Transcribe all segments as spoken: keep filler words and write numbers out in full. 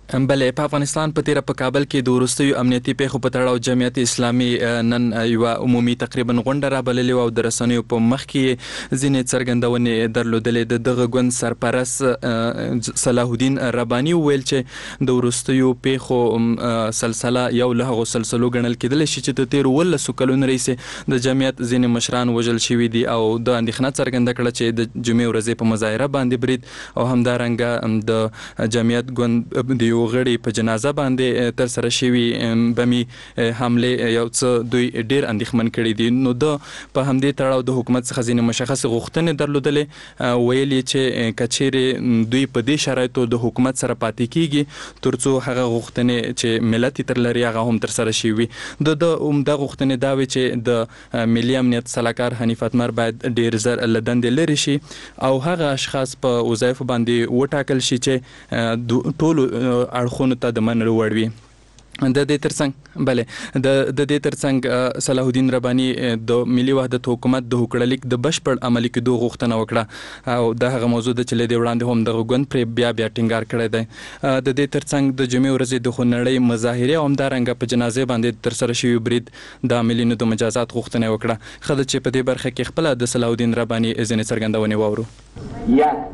بلې په افغانستان په تیره په کابل کې د وروستیو امنیتي پیښو په تړاو جمعیت اسلامي نن یو عمومي تقریبا غونډه رابللې او د رسنیو په مخ کې ځینې څرګندونې درلودلې. د دغه ګوند سرپرست صلاح الدین رباني ویل چې د وروستیو پیښو سلسله یو له هغو سلسلو ګڼل کېدلی شي چې د تیرو ولسو کلونو راهیسې د جمعیت ځینې مشران وژل شوي دي او د اندېښنه څرګنده کړه چې د جمعې ورځې په مظاهره باندې برید او همدارنګه د جمعیت ګوند د غړي په جنازه باندې تر سره شوی بمي حمله یو څه دوی ډیر اندېښمن کړي دي. نو د په همدې تړاو د حکومت څخه ځینې مشخص غوښتنې درلودلې، ویلي چې کچېرې دوی په دې شرایطو د حکومت سره پاتې کیږي ترڅو هغه غوښتنې چې ملت تر لري هغه هم تر سره شي. د د عمده غوښتنې دا وي چې د ملي امنیت سلاکار حنیف اتمر باید ډیر زر لدندې لري شي او هغه اشخاص په وظایفو باندې وټاکل شي چې ټول اړخونو ته د منلو وړ وي. د دې ترڅنګ بلې د د دې ترڅنګ صلاح الدین رباني د ملي وحدت حکومت د هوکړلیک د بشپړ عملي کېدو غوښتنه وکړه او د هغه موضوع د چلې دی وړاندې هم د غوند پر بیا بیا ټینګار کړی دی. د دې ترڅنګ د جمعې ورځې د خونړۍ مظاهره او همدارنګه په جنازې باندې تر سره شوی برید د عاملینو د مجازات غوښتنه وکړه. خدای چې په دې برخه کې خپل د صلاح الدین رباني ځینې څرګندونې واورو.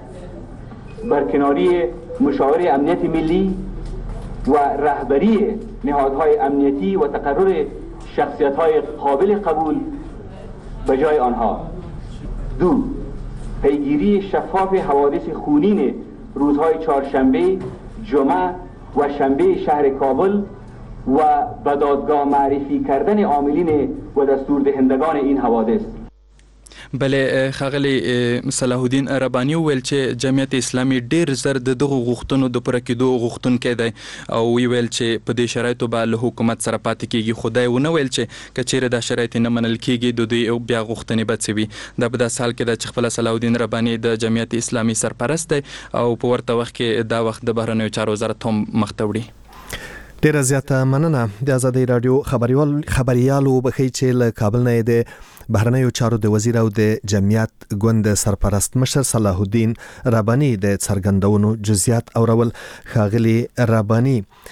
یک برکناری مشاور امنیت ملی و رهبری نهادهای امنیتی و تقرر شخصیت‌های قابل قبول به جای آنها. دو، پیگیری شفاف حوادث خونین روزهای چهارشنبه، جمعه و شنبه شهر کابل و به دادگاه معرفی کردن عاملین و دستوردهندگان این حوادث. بلې ښاغلی صلاح الدین رباني وویل چې جمعیت اسلامي ډیر زر د دغو غوښتنو د پوره کېدو غوښتونکی دی او ویل چې په دې شرایطو به له حکومت سره پاتې کېږي. خو دی ونه ویل چې که چیرې دا شرایط نه منل کېږي د دوی بیا غوښتنې به څه وي. دا په داسې حال کې ده چې خپله صلاح الدین رباني د جمعیت اسلامي سرپرست دی او په ورته وخت کې دا وخت د بهرنیو چارو وزارت هم مخ ته وړي. ډیره زیاته مننه. د ازادۍ راډیو خبريالو بخی چې له کابل نه د بهرنیو چارو د وزیر او د جمعیت ګوند سرپرست مشر صلاح الدین رباني د څرګندونو جزئیات اورول. ښاغلي رباني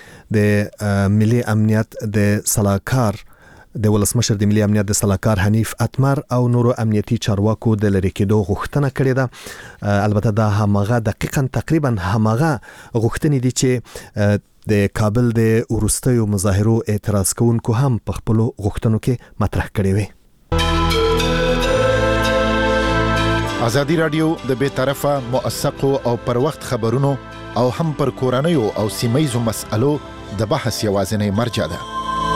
د ملي امنیت د سلاکار د ولسمشر د ملي امنیت د سلاکار حنیف اتمر او نورو امنیتي چارواکو د لری کېدو غوښتنه کړې ده. البته دا همغه دقیقاً تقریبا همغه غوښتنې دي چې د کابل د وروستیو مظاهرو اعتراض کوونکو هم په خپل غوښتنو کې مطرح کړې وي. ازادي رادیو د بې طرفه موثقو او پر وخت خبرونو او هم پر کورنیو او سیمایزو مسألو د بحث یوازینی مرجع ده.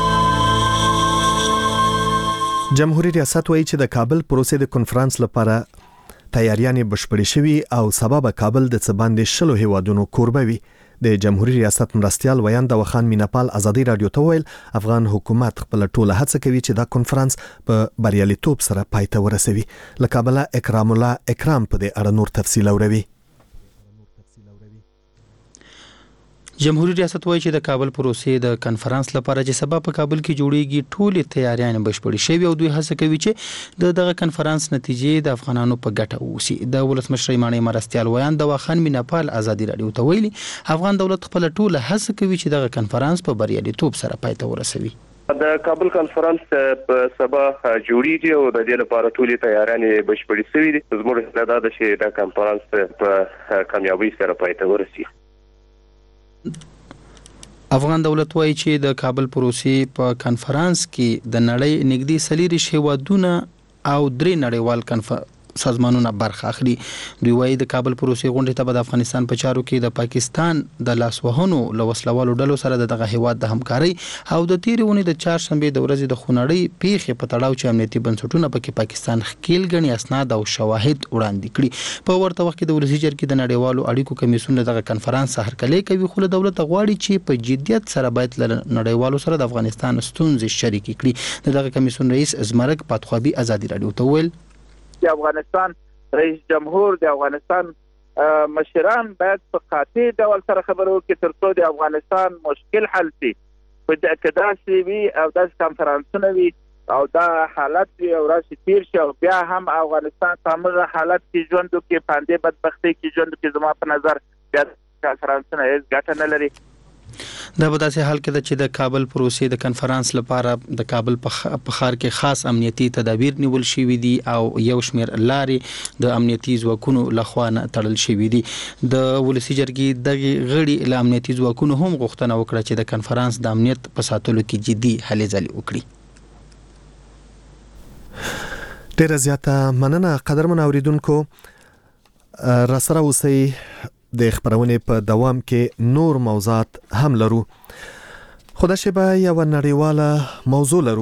جمهوریت ریاست وایي چې د کابل پروسې د کنفرانس لپاره تیاریانې بشپړې شوي او سبب کابل د څه باندې شلو هیوادونو کوربه وي. د جمهوریت ریاست مرستیال ویان د وخان میناپال ازادي رادیو ته ویل افغان حکومت خپل ټوله هڅه کوي چې دا کنفرانس په بریالیتوب سره پای ته ورسوي. له کابل اکرام الله اکرام په دې اړه نور تفصیل اوروي. جمهوریت ریاست وایي چې د کابل پروسې د کنفرانس لپاره چې سبا په کابل کې جوړیږي ټولې تیاریانې بشپړې شوي او دوی هڅه کوي چې د دغه کنفرانس نتیجې د افغانانو په ګټه ووسي. د ولسمشر ایماني مرستیال ویان د وخان میناپال ازادي رادیو ته ویلي افغان دولت خپل ټوله هڅه کوي چې دغه کنفرانس په بریالیتوب سره پای ته ورسوي. د کابل کنفرانس په سبا جوړیږي او د دې لپاره ټولې تیاریانې بشپړې شوي دي. زموږ هیله ده چې دا کنفرانس په کامیابۍ سره پای ته ورسي. افغان دولت وایي چې د کابل پروسې په کنفرانس کې د نړۍ نږدې څلوېښت هیوادونه او درې نړیوال کنفرانس سازمانونه برخه اخلي. دوی وایي د کابل پروسې غونډې ته به د افغانستان په چارو کې د پاکستان د لاسوهنو له وسلوالو ډلو سره د دغه هیواد د همکارۍ او د تیرې اونۍ د چهارشنبې د ورځې د خونړۍ پیښې په تړاو چې امنیتي بنسټونه پکې پاکستان ښکیل ګڼي اسناد او شواهد وړاندې کړي. په ورته وخت کې د ولسي جرګې د نړیوالو اړیکو کمیسیون دغه کنفرانس هرکلی کوي خو له دولت غواړي چې په جدیت سره باید له نړیوالو سره د افغانستان ستونزې شریکې کړي. د دغه کمیسیون رئیس زمرک پاتخوابي ازادي رادیو ته ویل د افغانستان رئیس جمهور د افغانستان مشران باید په قاطع ډول سره خبرو کې ترڅو د افغانستان مشکل حل شي. په دې داسې وي او داسې کنفرانسونه وي او دا حالت وي او راشي تیر شي او بیا هم افغانستان په همغه حالت کې ژوند وکړي، په همدې بدبختۍ کې ژوند وکړي. زما په نظر بیا کنفرانسونه هیڅ ګټه نه لري. دا به داسې حال کې چې د کابل پروسې د کنفرانس لپاره د کابل په ښار کې خاص امنیتي تدابیر نیول شوي دي او یو شمېر لارې د امنیتي ځواکونو لخوا نه تړل شوي دي. د ولسي جرګې دغه غړي له امنیتي ځواکونو هم غوښتنه وکړه چې د کنفرانس د امنیت په ساتلو کې جدي هلې ځلې وکړي. ډیره زیاته مننه قدرمن اوریدونکو. را سره اوسئ د خبرونې په دوام کې نور موضوعات هم لرو. خو دا شیبه یو نړیواله موضوع لرو.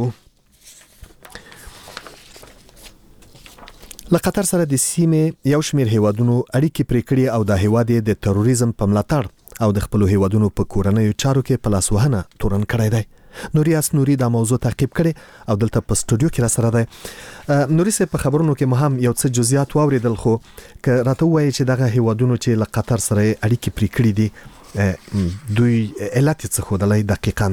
له قطر سره د سیمې یو شمېر هیوادونو اړیکې پرې کړې او د هیواد د تروریزم په ملاتړ او د خپل هیوادونو په کورنیو چارو کې په لاسوهنه تورن کړی دی. نوریاس نوري دا موضوع تعقیب کړي او دلته په سټوډیو کې را سره دی. نوري سه په خبرونو کې مهم یو څه جزئیات واوریدل خو ک راته وایي چې دغه هیوادونو چې له قطر سره اړیکې پرې کړې دي دوی علت څه خودلای دقیقاً.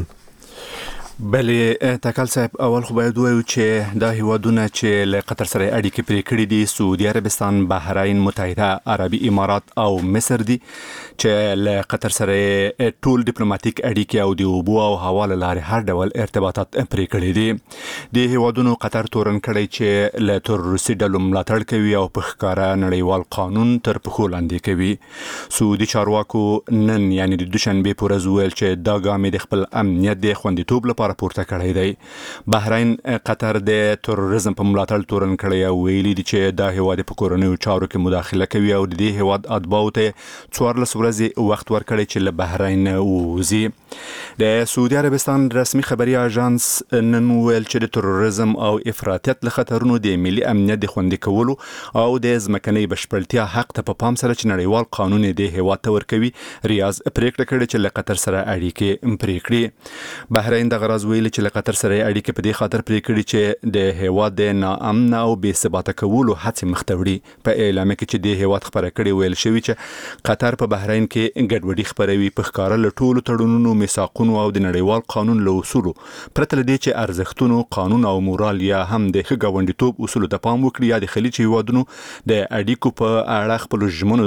بلې تکل صاحب اول خو باید وایو چې دا هیوادونه چې له قطر سره اړیکې پرې کړې دي سعودي عربستان، بحرین، متحده عربي امارات او مصر دي چې له قطر سره ټول ډیپلوماټیک اړیکې او د اوبو او هوا له لارې هر ډول ارتباطات پرې کړې دي. د هیوادونو قطر تورن کړی چې له تروریستي ډلو ملاتړ کوي او په ښکاره نړیوال قانون تر پښو لاندې کوي. سعودي چارواکو نن یعنی د دوشنبه په ورځ ویل چې دا ګام د خپل امنیت د خوندیتوب لپاره پورته کړی دی. بحرین قطر د تروریزم په ملاتړ تورن کړی او ویلي دي چې دا هیواد په کورنیو چارو کې مداخله کوي او د دې هیواد اتباعو ته څوارلس ورځې وخت ورکړی چې له بحرین ووځي. د سعودي عربستان رسمي خبري اژانس نن ویل چې د تروریزم او افراطیت له خطرونو د ملي امنیت د خوندي کولو او د ځمکنۍ بشپړتیا حق ته په پام سره چې نړیوال قانون د هیواد ته ورکوي ریاض پریکړه کړې چې له قطر سره اړیکې پرې کړي. بحرین د غرض ویل چې له قطر سره اړیکې په دې خاطر پرې کړي چې د هیواد د ناامن او بې ثباته کولو هڅې مخ ته وړي. په اعلامیه کې چې د هیواد خبره کړې ویل شوی چې قطر په بحرین کې ګډوډي خبروي په ښکاره له ټولو تړونونو، میثاقونو او د نړیوال قانون له اصولو پرته له دې چې ارزښتونو، قانون او مورال یا هم د ښه ګاونډیتوب اصولو ته پام وکړي یا د خلیج هیوادونو د اړیکو په اړه خپل ژمنو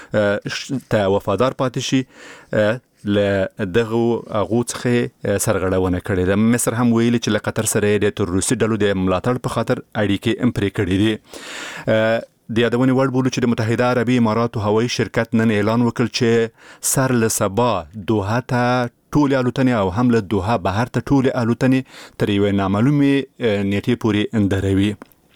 ته وفادار پاتې شي. له دغه هغو څخه سرغړونه کړې ده. مصر هم ویلي چې له قطر سره د تروریستي ډلو د ملاتړ په خاطر اړیکې پرې کړې دي. د یادونې وړ بولو چې د متحده عربي اماراتو هوایي شرکت نن اعلان وکړ چې سر له سبا دوحه ته ټولې الوتنې او هم له دوحه بهر ته ټولې الوتنې تر یوې نامعلومې نیټې پورې دروي.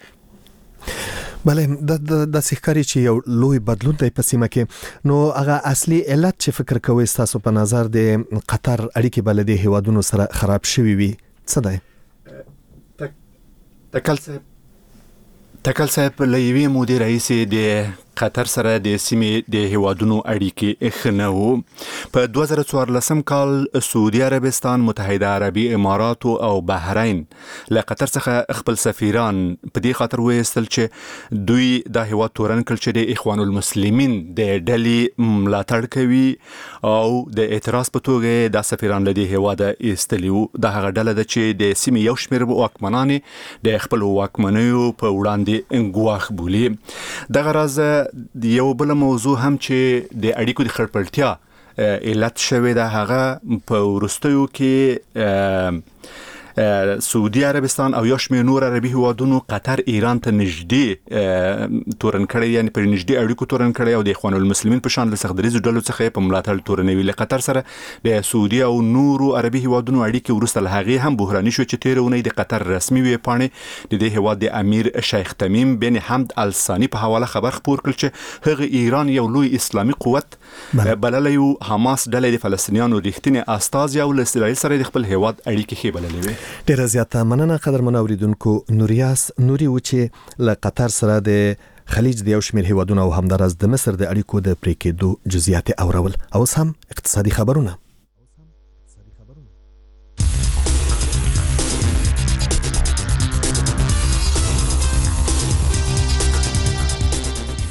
بله د د سحکاري چې یو لوی بدلون دی په سیمه کې، نو هغه اصلي علت چې فکر کوي تاسو په نظر د قطر اړیکې بلدي هیوادونو سره خراب شوي وي څه دی؟ تکل صاحب تکل صاحب له یوې مودې راهیسې د قطر سره د سیمې د هیوادونو اړیکې ښه نه وو. په دوه زره څوارلسم کال سعودي عربستان، متحده عربي اماراتو او بحرین له قطر څخه خپل سفیران په دې خاطر وایستل چې دوی دا هیواد تورن کړ چې د اخوان المسلمین د ډلې ملاتړ کوي او د اعتراض په توګه دا سفیران له دې هیواده ایستلي وو. دا هغه ډله ده چې د سیمې یو شمېر واکمنان د خپل واکمنیو په وړاندې ګواښ بولي. دغه راز یو بل موضوع هم چې د اړیکو د خړپړتیا علت شوی ده هغه په وروستیو کې سعودي عربستان او یو شمېر نور عربي هیوادونو قطر ایران ته نږدې تورن کړی، یعنی پر نږدې اړیکو تورن کړی او د اخوان المسلمین په شان له سختدریزو ډلو څخه په ملاتړ تورنوي. له قطر سره د سعودي او نورو عربي هیوادونو اړیکې وروسته له هغې هم بحراني شو چې تېره اونۍ د قطر رسمي ویبپاڼې د دې هیواد د امیر شیخ تمیم بن حمد الثاني په حواله خبر خپور کړ چې هغه ایران یو لوی اسلامي قوت بللی و، حماس ډلې د فلسطینیانو رښتینی استازي او له اسرائیل سره د خپل هیواد اړیکې ښې بللې وې. ډیره زیاته مننه قدرمن اوریدونکو. نوریاس نوري و چې له قطر سره د خلیج د یو شمېر هیوادونو او همداراز د مصر د اړیکو د پرې کېدو جزئیات اورول. اوس هم اقتصادي خبرونه.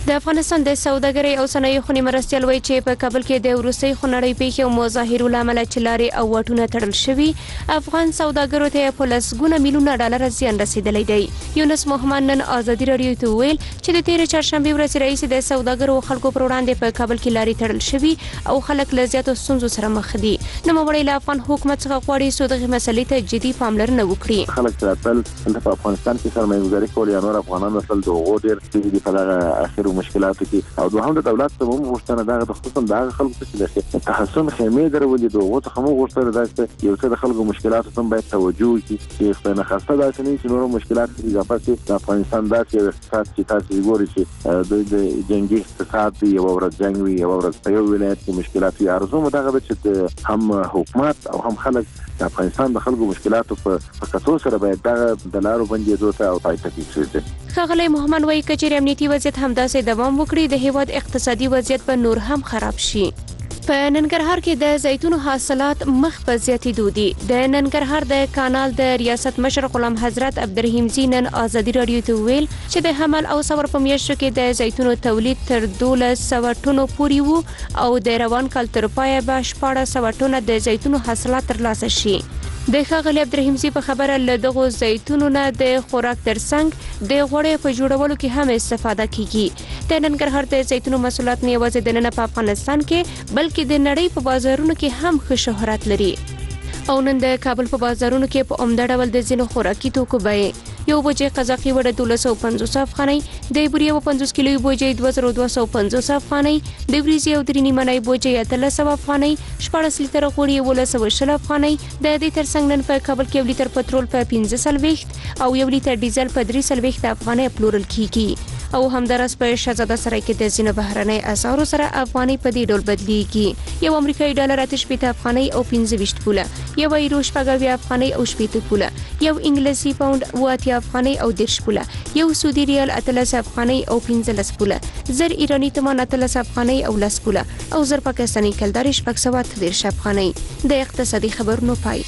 د افغانستان د سوداګرۍ او صنایعو خونې مرستیال وایي چې په کابل کې د وروستۍ خونړۍ پیښې او مظاهرو له امله چې لارې او واټونه تړل شوي افغان سوداګرو ته په لسګونه میلیونه ډالر زیان رسیدلی دی. یونس محمد نن ازادي راډیو ته وویل چې د تېرې چهارشنبې ورځې راهیسې د سوداګرو او خلکو پر وړاندې په کابل کې لارې تړل شوي او خلک له زیاتو ستونزو سره مخ دي. نوموړی له افغان حکومت څخه غواړي څو دغې مسلې ته جدي پاملرنه وکړي. خلک راتل دلته په افغانستان کې سرمایه‌ګذاري کول یا نور افغانان راتل د هغو ډېر دي په دغه اخرو مشکلاتو کې او دوهم د دولت ته هم غوښتنه ده د خصوصا د هغه خلکو چې د تحسن خیمې درولې د هغو څخه هم غوښتنه ده چې یو څه د خلکو مشکلاتو ته باید توجه وکړي چې په نخسته داسې نه چې نور مشکلات کې اضافه شي. د افغانستان داسې یو اقتصاد چې تاسو ګورئ چې دوی د جنګي اقتصاد دی، یو ورځ جنګ وي، یو ورځ په یو ولایت کې مشکلات وي. ارزو مو دغه چې هم حکومت او هم خلک د افغانستان د خلکو مشکلاتو په کتو سره باید دغه د لارو بندېدو ته او پای ته کېږدي. ښاغلی محمد وایي که چېرې امنیتي وضعیت همداسې دوام وکړي د هیواد اقتصادي وضعیت به نور هم خراب شي. په ننګرهار کې د زیتونو حاصلات مخ په زیاتېدو دي. د ننګرهار د کانال د ریاست مشر غلام حضرت عبدالرحیمزي نن ازادي راډیو ته وویل چې د حمل او صبر په میاشتو کې د زیتونو تولید تر دولس سوه ټنو پورې وو او د روان کال تر پایه به شپاړس سوه ټنه د زیتونو حاصلات ترلاسه شي. د ښاغلي عبدالرحیمزي په خبره له دغو زیتونو نه د خوراک ترڅنګ د غوړیو په جوړولو کې هم استفاده کیږي. د ننګرهار د زیتونو محصولات نه یوازې دننه په افغانستان کې بلکې د نړۍ په بازارونو کې هم ښه شهرت لري. او نن د کابل په بازارونو کې په عمده ډول د ځینو خوراکي توکو بیې یو بوجۍ قزاقي وړه دولس سوه پنځوس افغانۍ، د بورې یوه پنځوس کیلوي بوجۍ دوه زره دوه سوه پنځوس افغانۍ، د وریځې یو درې نیمنۍ بوجۍ اتلس سوه افغانۍ، شپاړس لیتره غوړي یولس سوه شل افغانۍ. د دې ترڅنګ نن په کابل کې یو لیتر پټرول په پنځه څلوېښت او یو لیتر ډیزل په درې څلوېښت افغانۍ پلورل کیږي. او همداراز په شهزاده سرای کې د ځینو بهرنۍ اسعارو سره افغانۍ په دې ډول بدلیږي. یو امریکایي ډالر اته شپېته افغانۍ او پنځه ویشت پوله، یو ایرو شپږ اویا افغانۍ او شپېته پوله، یو انګلیسي پاونډ اوه اتیا افغانۍ او دېرش پوله، یو سعودي ریال اتلس افغانۍ او پنځلس پوله، زر ایراني تومان اتلس افغانۍ او لس پوله او زر پاکستاني کلدارې شپږ سوه اته دېرش افغانۍ. د اقتصادي خبرونو پای.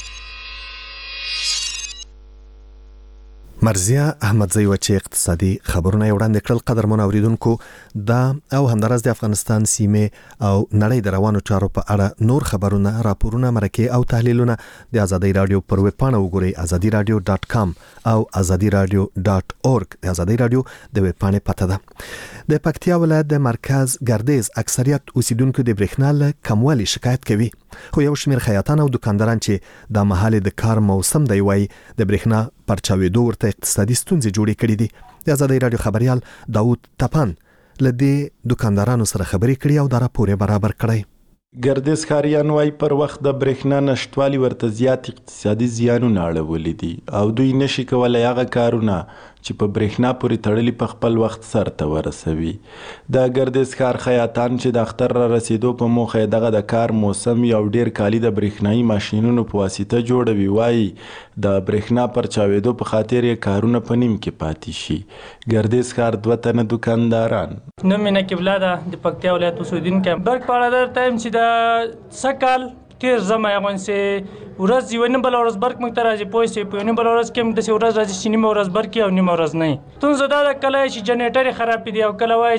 مرزیه احمدزی و چې اقتصادي خبرونه وړاندې کړل. قدرمن اوریدونکو دا او همدارس د افغانستان سیمه او نړۍ د روانو چارو په اړه نور خبرونه، راپورونه، مرکې او تحلیلونه د ازادي رادیو پر ویب پاڼه وګورئ ازادي رادیو ډاټ کام او ازادي رادیو ډاټ اورګ. د ازادي رادیو د ویب پاڼې پته ده. د پکتیا ولایت د مرکز ګردیز اکثریت اوسیدونکو د برېښنا له کموالي شکایت کوي، خو یو شمېر خیاطان او دکانداران چې د مهال د کار موسم دی وایي د برېښنا پرچاوېدو ورته اقتصادي ستونزې جوړې کړې دي. د ازادي رادیو خبريال داود تپان له دې دکاندارانو سره خبرې کړې او دا راپور یې برابر کړی. ګردیز ښاریان وايي پر وخت د برېښنا نشتوالي ورته زیات اقتصادي زیانونه اړولي دي او دوی نشي کولای هغه کارونه چې په برېښنا پورې تړلي په خپل وخت سرته ورسوي. د ګردیز ښار خیاطان چې د اختر را رسیدو په موخه دغه د کار موسم یو ډیر کالي د برېښنایي ماشینونو په واسطه جوړوي، وايي د برېښنا پر چاوېدو په خاطر یې کارونه په نیم کې پاتې شي. ګردیز ښار دوه تنه دکانداران. نوم مې نقیب الله ده، د پکتیا ولایت اوسېدونکی یم. برق په اړه درته وایم چې د سږ تیر زما غونډې ورځ یو نه بل ورځ برق موږ ته راځي، پوه شئ په یو نه بل ورځ کې موږ داسې ورځ راځي چې نیمه ورځ برق او نیمه ورځ نه وي. ستونزه دا ده کله چې جنریټر یې خراب دي او کله وایي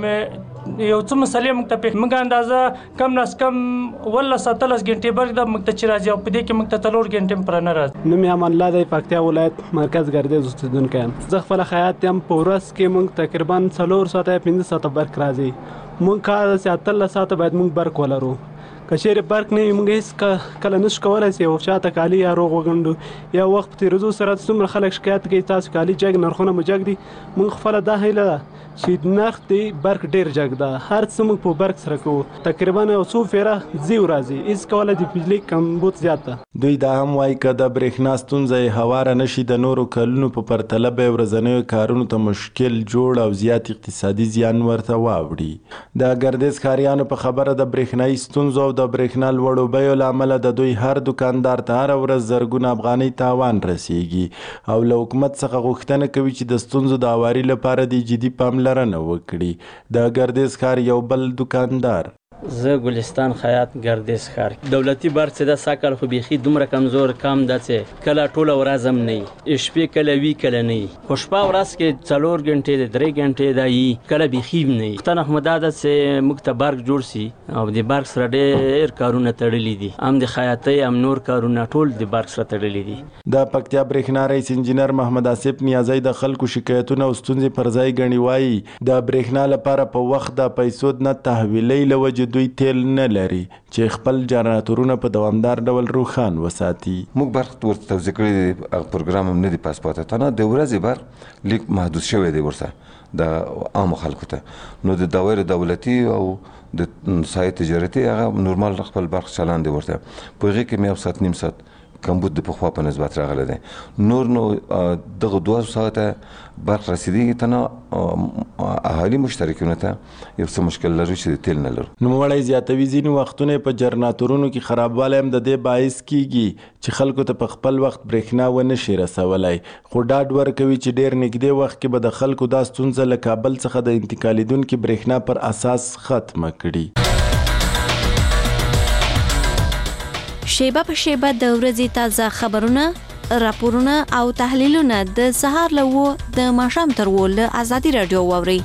چې یو څه مسلې موږ ته پېښ موږ اندازه کم ناس کم اوولس اتلس ګنټې برق ده موږ ته چې راځي او په دې کې موږ ته څلور ګنټې هم پوره نه راځي. نوم یې امان الله دی، پکتیا ولایت مرکز ګردیز اوسېدونکی یم. زه خپله خیاط یم. په ورځ کې موږ تقریبا څلور ساعته یا پنځه ساعته برق راځي. موږ کار داسې اتلس ساعته باید موږ برق ولرو. که چېرې برق نه وي موږ هېڅ کله نشو کولی چې یو چاته کالي یا روغ وګنډو. یا وخت په تېرېدو سره څومره خلک شکایت کوي تاسو کالي جګ نرخونه مو جګ دي. موږ خپله دا هیله ده چې نرخ دی برق ډېر جګ ده. هر څه موږ په برق سره کوو. تقریبا یو څو فیره ځي ورځي. هېڅ کولی د بجلي کمبود زیات ده. دوی دا هم وایي که د برېښنا ستونزه یې هواره نه شي د نورو کلونو په پرتله به یې ورځنیو کارونو ته مشکل جوړ او زیات اقتصادي زیان ورته واوړي. د ګردیز ښاریانو په خبره د برېښنایي ستونزو او د برېښنا لوړو بیو له امله د دوی هر دکاندار ته هره ورځ زرګونه افغانۍ تاوان رسیږي او له حکومت څخه غوښتنه کوي چې د ستونزو د هواري لپاره د جدي پاملرنه وکړي. د ګردیز ښار یو بل دکاندار زه ګلستان خیاط ګردیز ښار دولتي برق چې دا ساکل خو بيخي دومره کمزور کم ده چې کله ټوله ورځ هم نه وي شپې کله وي کله نه وي خو شپه ورځ کې څلور غنټې د درې غنټې دا وي کله بيخي نه وي پښتون احمد دا چې موږ ته برق جوړ سي او د برق سره ډېر کارونه تړلي دي هم د خیاطۍ هم نور کارونه ټول د برق سره تړلي دي د پکتیا برېښنا رئیس انجینر محمد آصف نیازی د خلکو شکایتونه او ستونزې پر ځای ګڼي وایي د برېښنا لپاره په وخت د پیسو نه تحویلۍ له وجې دوی تیل نه لري چې خپل جنراتورونه په دوامدار ډول روښان وساتي. موږ برق ورته توضیح کړی دی پروګرام هم نه دی پاس پاته ته نه د ورځې برق لیک محدود شوی دی ورته د عامو خلکو ته نو د دوایرو دولتي او د سایت تجارتي هغه نورمال خپل برق چلان دی ورته په هغې کې مې یو ساعت نیم ساعت کمبود د پخوا په نسبت راغلی دی نور نو دغه دوه ساعته برق رسیدېږي ته نه اهالي مشترکینو ته یو څه مشکل لرو چې د تیل نه لرو. نوموړی زیاتوي ځینې وختونه په جنراتورونو کې خرابوالی هم د دې باعث کیږي چې خلکو ته په خپل وخت برېښنا ونه شي رسولی خو ډاډ ورکوي چې ډېر نږدې وخت کې به د خلکو دا ستونزه له کابل څخه د انتقالېدونکي برېښنا پر اساس ختمه کړي. شیبه په شیبه د ورځې تازه خبرونه، راپورونه او تحلیلونه د سهار له اوه د ماښام تر اوه له ازادي راډیو واورئ.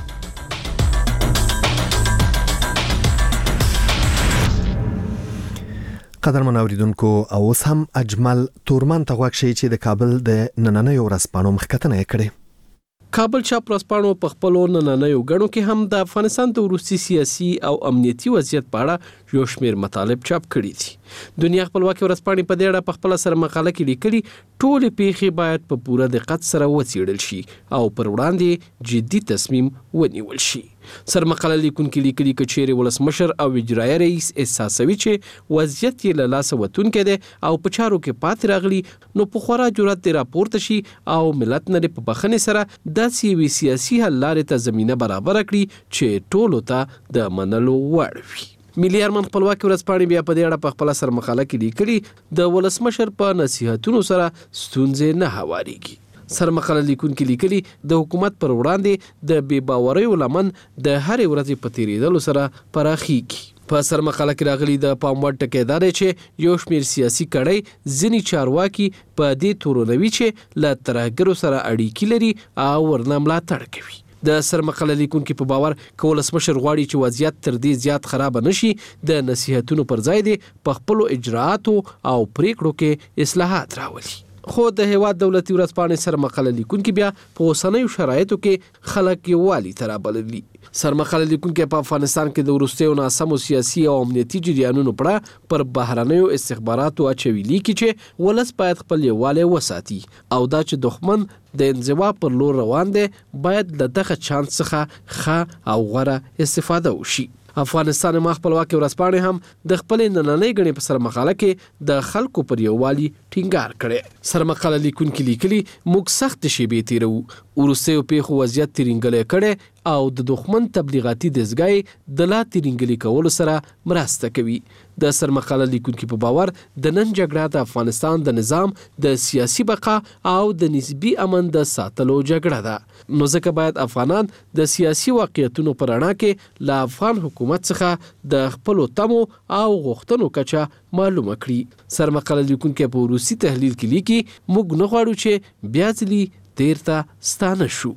قدرمن اوریدونکو اوس هم اجمل تورمان ته غوږ شئ چې د کابل د نننیو ورځپاڼو مخکتنه یې کړې. کابل چاپ ورځپاڼو په خپلو نننیو غړو کې هم د افغانستان د وروستي سیاسي او امنیتي وضعیت په اړه یو شمېر مطالب چاپ کړي دي. دنیا خپلواکي ورځپاڼې په دې اړه په خپل سره مقاله کې لیکلي ټولې پیښې باید په پوره دقت سره وڅېړل شي او پر وړاندې جدي تصمیم ونیول شي. سرمقاله لیکونکي لیکلي که چیرې ولسمشر او اجرایه رئیس احساسوي چې وضعیت یې له لاسه وتونکی دی او په چارو کې پاتې راغلي نو په خورا جرأت دې راپورته شي او ملت نه په بخښنې سره داسې یوې سیاسي حل لارې ته زمینه برابره کړي چې ټولو ته د منلو وړ وي. ملي ارمان خپلواکي ورځپاڼې بیا په دې اړه په خپله سرمقاله کې لیکلي د ولسمشر په نصیحتونو سره ستونزې نه هوارېږي. سرمقاله لیکونکي لیکلي د حکومت پر وړاندې د بې باوریو لمن د هرې ورځې په تېرېدلو سره پراخیږي. په سرمقاله کې راغلي د پام وړ ټکی دا دی چې یو شمېر سیاسي کړۍ ځینې چارواکي په دې تورنوي چې له ترهګرو سره اړیکې لري او ورنه ملاتړ کوي. د سرمقاله لیکونکي په باور که ولسمشر غواړي چې وضعیت تر دې زیات خراب نشي د نصیحتونو پر ځای دی په خپلو اجراعاتو او پریکړو کې اصلاحات راولي. خو د هیواد دولتي ورځپاڼې سرمقاله لیکونکي بیا په اوسنیو شرایطو کې خلک یووالي ته رابللي. سرمقاله لیکونکي په افغانستان کې د وروستیو ناسمو سیاسي او امنیتي جریانونو په اړه پر بهرنیو استخباراتو اچوي لیکي چې ولس باید خپل یووالی وساتي او دا چې دښمن د انزوا پر لور روان دی باید له دغه چانس څخه ښه او غوره استفاده وشي. افغانستان ما خپلواکي ورځپاڼې هم د خپلې نننۍ ګڼې په سرمقاله کې د خلکو پر یووالي ټینګار کړی. سرمقاله لیکونکي لیکلي موږ سخت شیبې تیروو وروستیو پیښو وضعیت ترینګلی کړی او د دښمن تبلیغاتي دستګاه د لا ترینګلي کولو سره مرسته کوي. د سرمقاله لیکونکي په باور د نن جګړه د افغانستان د نظام د سیاسي بقا او د نسبي امن د ساتلو جګړه ده نو ځکه باید افغانان د سیاسي واقعیتونو په رڼا کې له افغان حکومت څخه د خپلو تمو او غوښتنو کچه معلومه کړي. سرمقاله لیکونکي په وروستي تحلیل کې لیکي موږ نه غواړو چې بیا ځلي تیر ته ستانه شو.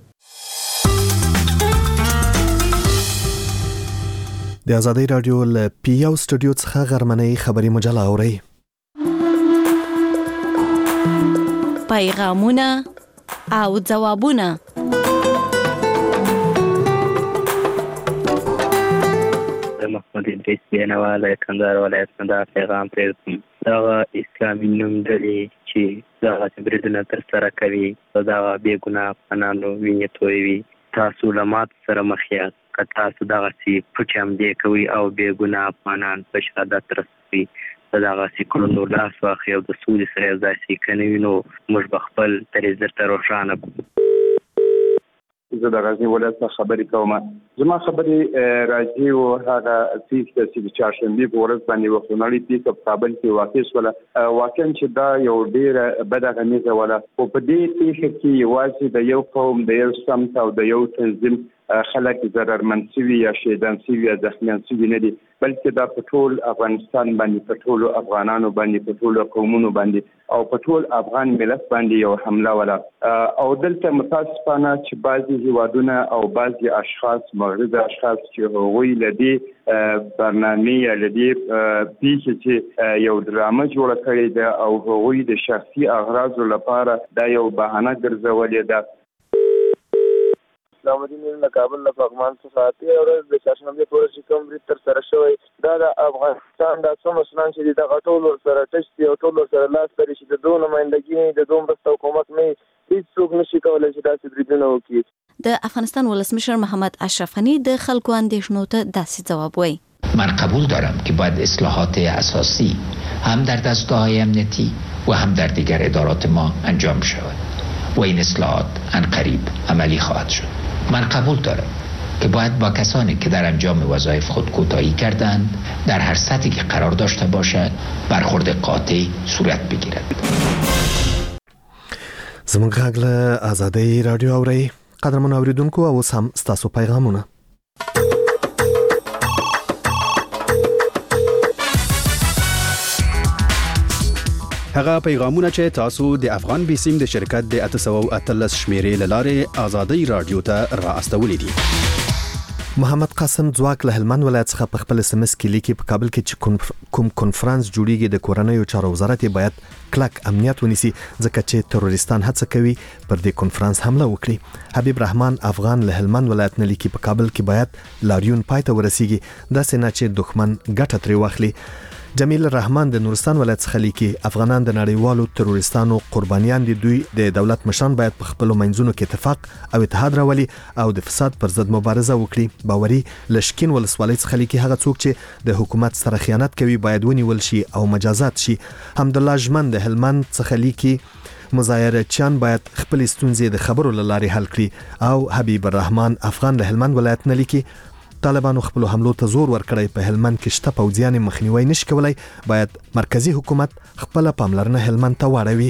د ازادي رادیو له پی یو سټوډیو څخه غرمنۍ خبري مجله اورئ. پیغامونه او ځوابونه. محمد ادریس بینواله کندهار ولایت نه دا پیغام پرېږدم. دغه اسلامي نومډلې چې دغه بریدونه ترسره کوي او دغه بې ګناه افغانانو وینې تویوي تاسو له مات سره مخ یاست. که تاسو دغسې پټې حملې کوئ او بې ګناه افغانان په شهادت رسوي د دغسې کړنو لاس واخلئ او د سولې سره یو ځای شئ که نه وي نو موږ به خپل دریځ درته روښانه کړو. زه د غزني ولایت څخه خبرې کوم. زما خبرې راځي او هغه پیښه چې د چهارشنبې په ورځ باندې یوه خونړۍ پیښه په کابل کې واقع شوله. واقعا چې دا یو ډېره بده غمیزه وله خو په دې پیښه کې یوازې د یو قوم د یو سمت او د یو تنظیم خلک ضررمند شوي یا شهیدان شوي یا زخمیان شوي نه دي، بلکې دا په ټول افغانستان باندې، په ټولو افغانانو باندې، په ټولو قومونو باندې او په ټول افغان ملت باندې یو حمله ولا. او دلته متاسفانه چې بعضي هیوادونه او بعضي اشخاص، مغرض اشخاص چې هغوی لدی برنامه یا لدی پیښې چې یو ډرامه جوړه کړې ده او هغوی د شخصي اغراضو لپاره دا یو بهانه ګرځولې ده. اسلام الدین له کابل له پغمان څخه اتیا ورځ د چاشنبې په ورځ کوم برید تر سره شوی، دا د افغانستان د څو مسلمان چې د غټول سره ټچ او ټول سره لاس لري چې د دوه نمائندګي د دوه مرسته حکومت نه هیڅ څوک نشي کولای چې داسې بریدونه وکړي. د افغانستان ولسمشر محمد اشرف غنی د خلکو اندیشنو ته داسې جواب وایي: من قبول دارم که باید اصلاحات اساسی هم در دستگاه‌های امنیتی و هم در دیگر ادارات ما انجام شود و این اصلاحات عنقریب عملی خواهد شد. من قبول دارم که باید با کسانی که در انجام وظایف خود کوتاهی کردند در هر سطحی که قرار داشته باشد برخورد قاطع صورت بگیرد. زموږ غږ له آزادۍ رادیو اورئ. قدرمن اوریدونکو، اوس هم ستاسو پیغامونه. هغه پیغامونه چې تاسو د افغان بیسیم د شرکت د اته سوه او اتلس شمیرې له لارې آزادۍ رادیو ته را استولې دي. محمد قاسم ځواک له هلمند ولایت څخه په خپل اس ام اس کې لیکي په کابل کې چې کوم کنفرانس جوړیږي د کورنیو چارو وزارت باید کلک امنیت ونیسي ځکه چې تروریستان هڅه کوي پر دې کنفرانس حمله وکړي. حبیب رحمان افغان له هلمند ولایت نه لیکي په کابل کې باید لاریون پای ته ورسیږي، داسې نه چې دښمن ګټه ترې واخلي. جمیل الرحمن د نورستان ولایت څخه لیکي افغانان د نړیوالو تروریستانو قربانیان دي، دوی د دولت مشران باید په خپل منځونو کې اتفاق او اتحاد راولي او د فساد پر ضد مبارزه وکړي. باوري لشکین ولسوالۍ څخه لیکي هغه څوک چې د حکومت سره خیانت کوي باید ونیول شي او مجازات شي. حمدالله ژمن د هلمند څخه لیکي مظاهره چان باید خپل ستونزې د خبرو له لارې حل کړي. او حبیب الرحمن افغان له هلمند ولایت نه لیکي طالبانو خپل حملو ته زور ورکړی، په هلمند کې شته پوځیان مخنیوي نشي کولای، باید مرکزی حکومت خپل پاملرنه هلمند ته واړوي.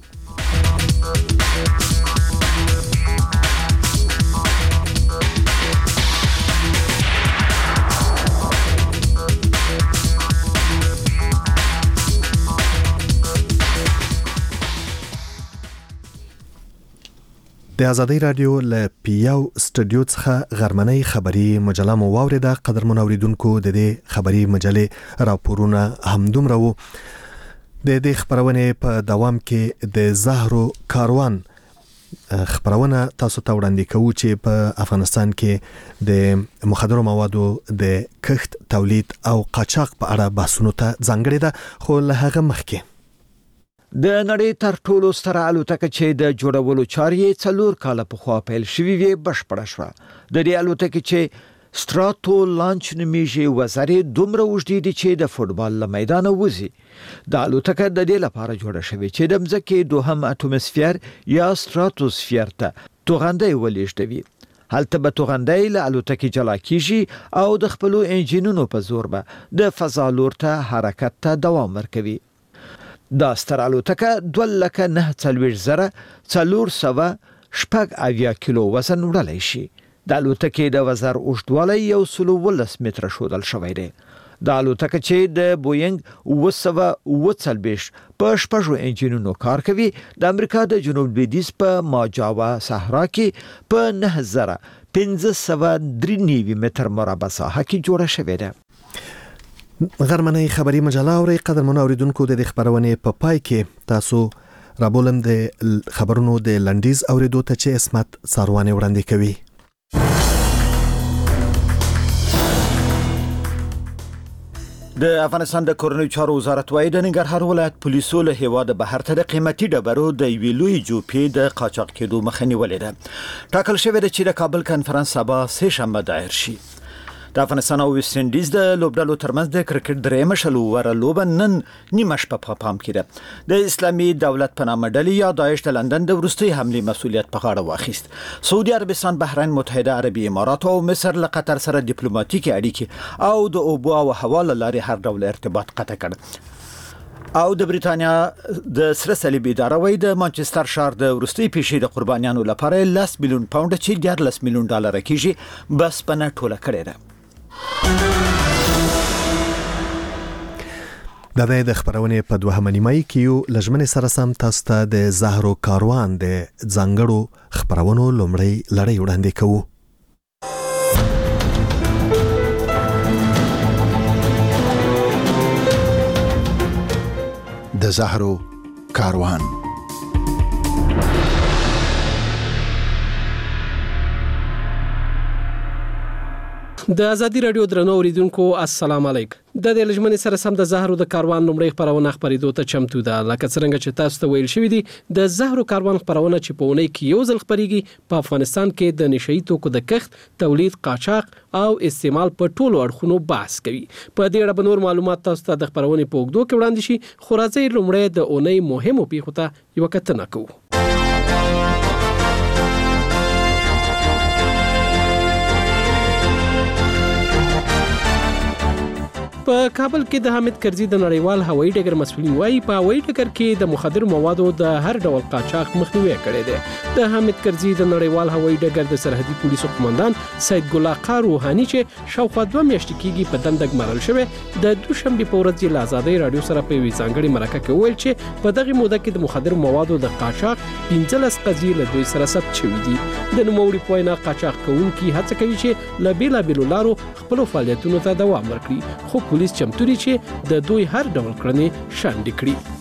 د آزادۍ رادیو له پیاو سټوډیو څخه غرمنۍ خبري مجله مو واوریده. قدرمن اوریدونکو، د دې خبري مجلې راپورونه همدومره وو. د دې خبرونې په دوام کې د زهرو کاروان خبرونه تاسو ته وړاندې کوو چې په افغانستان کې د مخدرو موادو د کښت، تولید او قاچاق په اړه بحثونو ته ځانګړې ده. خو له هغه مخکې د نړۍ تر ټولو ستره الوتکه چې د جوړولو چارې څلور کاله پخوا پیل شوې وي بشپړه شوه. د دې الوتکې چې ستراتو لانچ نومیږي وزرې دومره اوږدې دي چې د فوټبال له میدانه وځي. د الوتکه د دې لپاره جوړه شوې چې د ځمکې دوهم اټوموسفیر یا ستراتوسفیر ته توغندۍ ولېږدوي. هلته به توغندۍ له الوتکې جلا کیږي او د خپلو انجینونو په زور به د فضا لور ته حرکت ته دوام ورکوي. دا ستر الوتکه دوه لکه نه څلوېښت زره څلور سوه شپږ اویا کیلو وزن وړلی شي. د الوتکې د وزر اوږدوالی یو سل اوولس متره ښودل شوی دی. د الوتکه چې د بوینګ اوه سوه اوه څلوېښت په شپږو انجینونو کار کوي، د امریکا د جنوب لویدیځ په ماجاوا صحرا کې په نه زره پنځه سوه درې نوي متر مربع ساحه کې جوړه شوې ده. غرمنۍ خبري مجله اورئ. قدرمن اوریدونکو، د دې خبرونې په پای کې تاسو رابولم د خبرونو د لنډیز اوریدو ته چې اسمت ساروانې وړاندې کوي. د افغانستان د کورنیو چارو وزارت وايي د ننګرهار ولایت پولیسو له هیواده بهر ته د قیمتي ډبرو د یوې لوی جوپې د قاچاق کېدو مخه نیولې ده. ټاکل شوې ده چې د کابل کنفرانس سبا سه شنبه دایر شي. د افغانستان او ویسټ انډیز د لوبډلو ترمنځ د کرکټ درېیمه شلوره لوبه نن نیمه شپه په پام کې ده. د اسلامي دولت په نامه ډلې یا داعش د لندن د وروستۍ حملې مسؤلیت په غاړه واخیست. سعودي عربستان، بحرین، متحده عربي امارات او مصر له قطر سره ډیپلوماټیکي اړیکې او د اوبو او هوا له لارې هر ډول ارتباط قطع کړ. او د بریتانیا د سره صلیب اداره وایي د مانچستر ښار د وروستي پیښې د قربانیانو لپاره لس میلیون پاونډ چې دیارلس میلیون ډالر کېږي بس پنه ټوله کړې ده. د دې د خبرونې په دوهمه نیمایي کې یو لژمنې سره سم تاسو ته د زهرو کاروان د ځانګړو خبرونو لومړی لړۍ وړاندې کوو. د زهرو کاروان. د ازادي رادیو درنو اوریدونکو السلام علیکم. د دې لجمنې سره سم د زهرو د کاروان لومړی خبرونه خبرېدو ته چمتو ده. لکه څنګه چې تاسو ته ویل شوی دی د زهرو کاروان خبرونه چې په اونۍ کې یو ځل خبريږي په افغانستان کې د نشئی توکو د کښت، تولید، قاچاق او استعمال په ټولو اړخونو بحث کوي. په دې اړه نور معلومات تاسو ته د خبرونې په اوږدو کې وړاندې شي. خو راځي لومړی د اونۍ مهمو پیښو ته یو کتنه کوو. په کابل کې د حامد کرزي د نړیوال هوایي ډګر مسؤلین وایي په هوایي ډګر کې د مخدر موادو د هر ډول قاچاق مخنیوي کړی دی. د حامد کرزي د نړیوال هوایي ډګر د سرحدي پولیسو قومندان سید ګل اقا روحاني چې شاوخوا دوه میاشتې کېږي په دنده ګمارل شوی د دوشنبه په ورځ له ازادۍ رادیو سره په وی ځانګړي مرکه کې ویل چې په دغه موده کې د مخدر موادو د قاچاق پنځلس قضیې له دوی سره ثبت شوې دي. د نوموړي په وینا قاچاق کوونکي هڅه کوي چې له بیلابیلو لارو خپل فعالیتونو ته دوام ورکړي، خو پولیس چمتوري چې د دوی هر ډول کړنې شاندې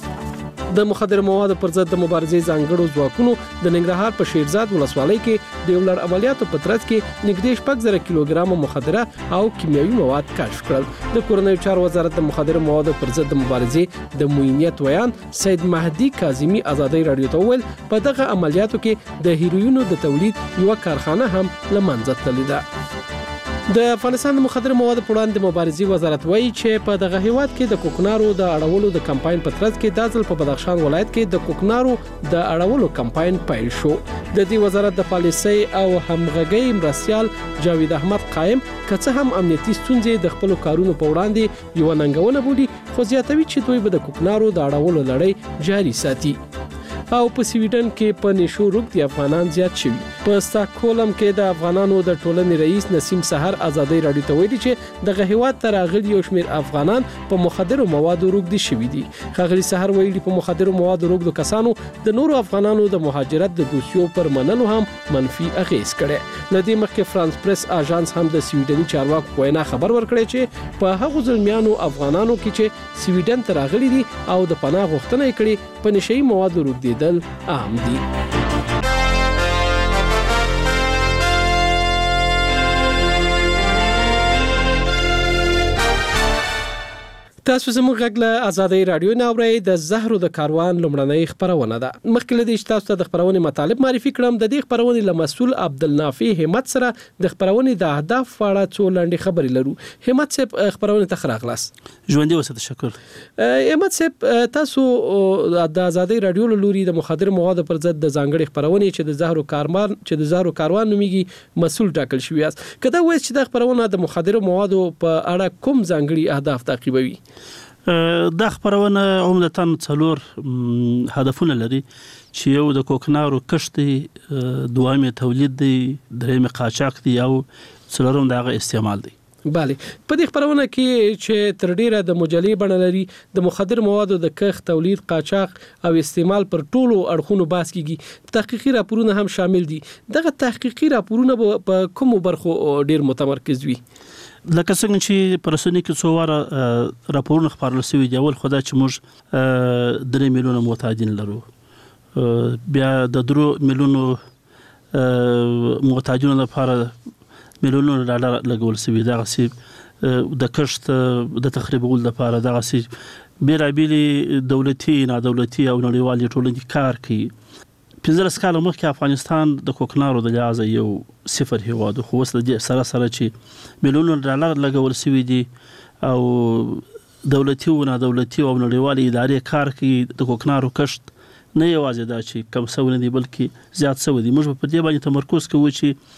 کړي. د مخدر موادو پر ضد د مبارزې ځانګړو ځواکونو د ننګرهار په شیرزاد ولسوالۍ کې د یو لړ عملیاتو په ترڅ کې نږدې شپږ زره کیلوګرام مخدره او کیمیاوي مواد کشف کړل. د کورنیو چارو وزارت د مخدر موادو پر ضد د مبارزې د موینیت ویان سید مهدی کاظمی ازادۍ رادیو ته ویل په دغه عملیاتو کې د هیروینو د تولید یو کارخانه هم لمنځه تللې ده. د افغانستان د مخدر موادو په وړاندې مبارزې وزارت وایي چې په دغه هیواد کې د کوکنارو د اړولو د کمپاین په ترڅ کې د ځل په بدخشان ولایت کې د کوکنارو د اړولو کمپاین پیل شو. د دې وزارت د پالیسي او همغږي مرستيال جاوید احمد قائم کڅه هم امنیتي ستونزې د خپل کارونو په وړاندې یو ننګونه بولي، خو زیاتوي چې دوی به د کوکنارو د اړولو لړۍ جاري ساتي. او په سویډن کې په نشو روغتي افغانان زیات شوي. په سټاکهولم کې د افغانانو د ټولنې رئیس نسیم سحر ازادۍ رادیو ته ویلي چې دغه هیواد ته راغلي یو شمېر افغانان په مخدرو موادو روغدي شوي دي. ښاغلي سحر ویلي په مخدرو موادو روغدو کسانو د نورو افغانانو د مهاجرت د دوسیو پر منلو هم منفي اغیز کړي. لدې مخکې فرانس پریس اژانس هم د سویډني چارواکو په وینا خبر ورکړی چې په هغو زلمیانو افغانانو کې چې سویډن ته راغلي دي او د پناه غوښتنه یې کړې په نشئی موادو روغدي دل عام دي. تاسو زموږ غږ له ازادۍ رادیو نه اورئ. د زهرو د کاروان لومړنۍ خبرونه ده. مخکې له دې چې تاسو ته د خبرونې مطالب معرفي کړم، د دې خبرونې له مسؤل عبدالنافع همت سره د خبرونې د اهداف په اړه څو لنډې خبرې لرو. همت صاحب خبرونې ته راغلاست. ژوندۍ اوسه. تشکر. همت صاحب تاسو د ازادۍ رادیو له لوري د مخدر موادو پر ضد د ځانګړي خبرونې چې د زهرو کاروان چې د زهرو کاروان نوميږي مسؤل ټاکل شوی یاست. کله وایي چې د خبرونه د مخدر موادو په اړه کوم ځانګړي اهداف تعقیبوي؟ دا خبرونه عمدتاً څلور هدفونه لري چې یو د کوکنارو کښت دی، دویم تولید دی، دریم قاچاق دی او څلورم د هغه استعمال دی. بله، په دې خبرونه کې چې تر ډیره د مجلې بڼه لري د مخدر موادو د کښت، تولید، قاچاق او استعمال پر ټولو اړخونو بحث کیږي. تحقیقي راپورونه هم شامل دي. دغه تحقیقي راپورونه په کومو برخو ډیر متمرکز وي؟ لکه څنګه چې په رسنۍ کې څو واره راپورونه خپرول شوي دي. اول خو دا چې موږ درې میلیونه معتادین لرو، بیا د درو میلیونو معتادینو لپاره میلیونونه ډالر لګول شوي. دغسې د کښت د تخریبولو لپاره دغسې بیلابیلې دولتي، نادولتي او نړیوالې ټولنې کار کوي. پنځلس کاله مخکې افغانستان د کوکنارو د لحاظه یو صفر هیواد، خو اوس له دې سره سره چې میلیونونه ډالر لګول شوي دي او دولتي او نادولتي او نړیوالې ادارې کار کوي د کوکنارو کښت نه یوازې دا چې کم شوی نه دی بلکې زیات شوی دی. موږ په دې باندې تمرکز کوو چې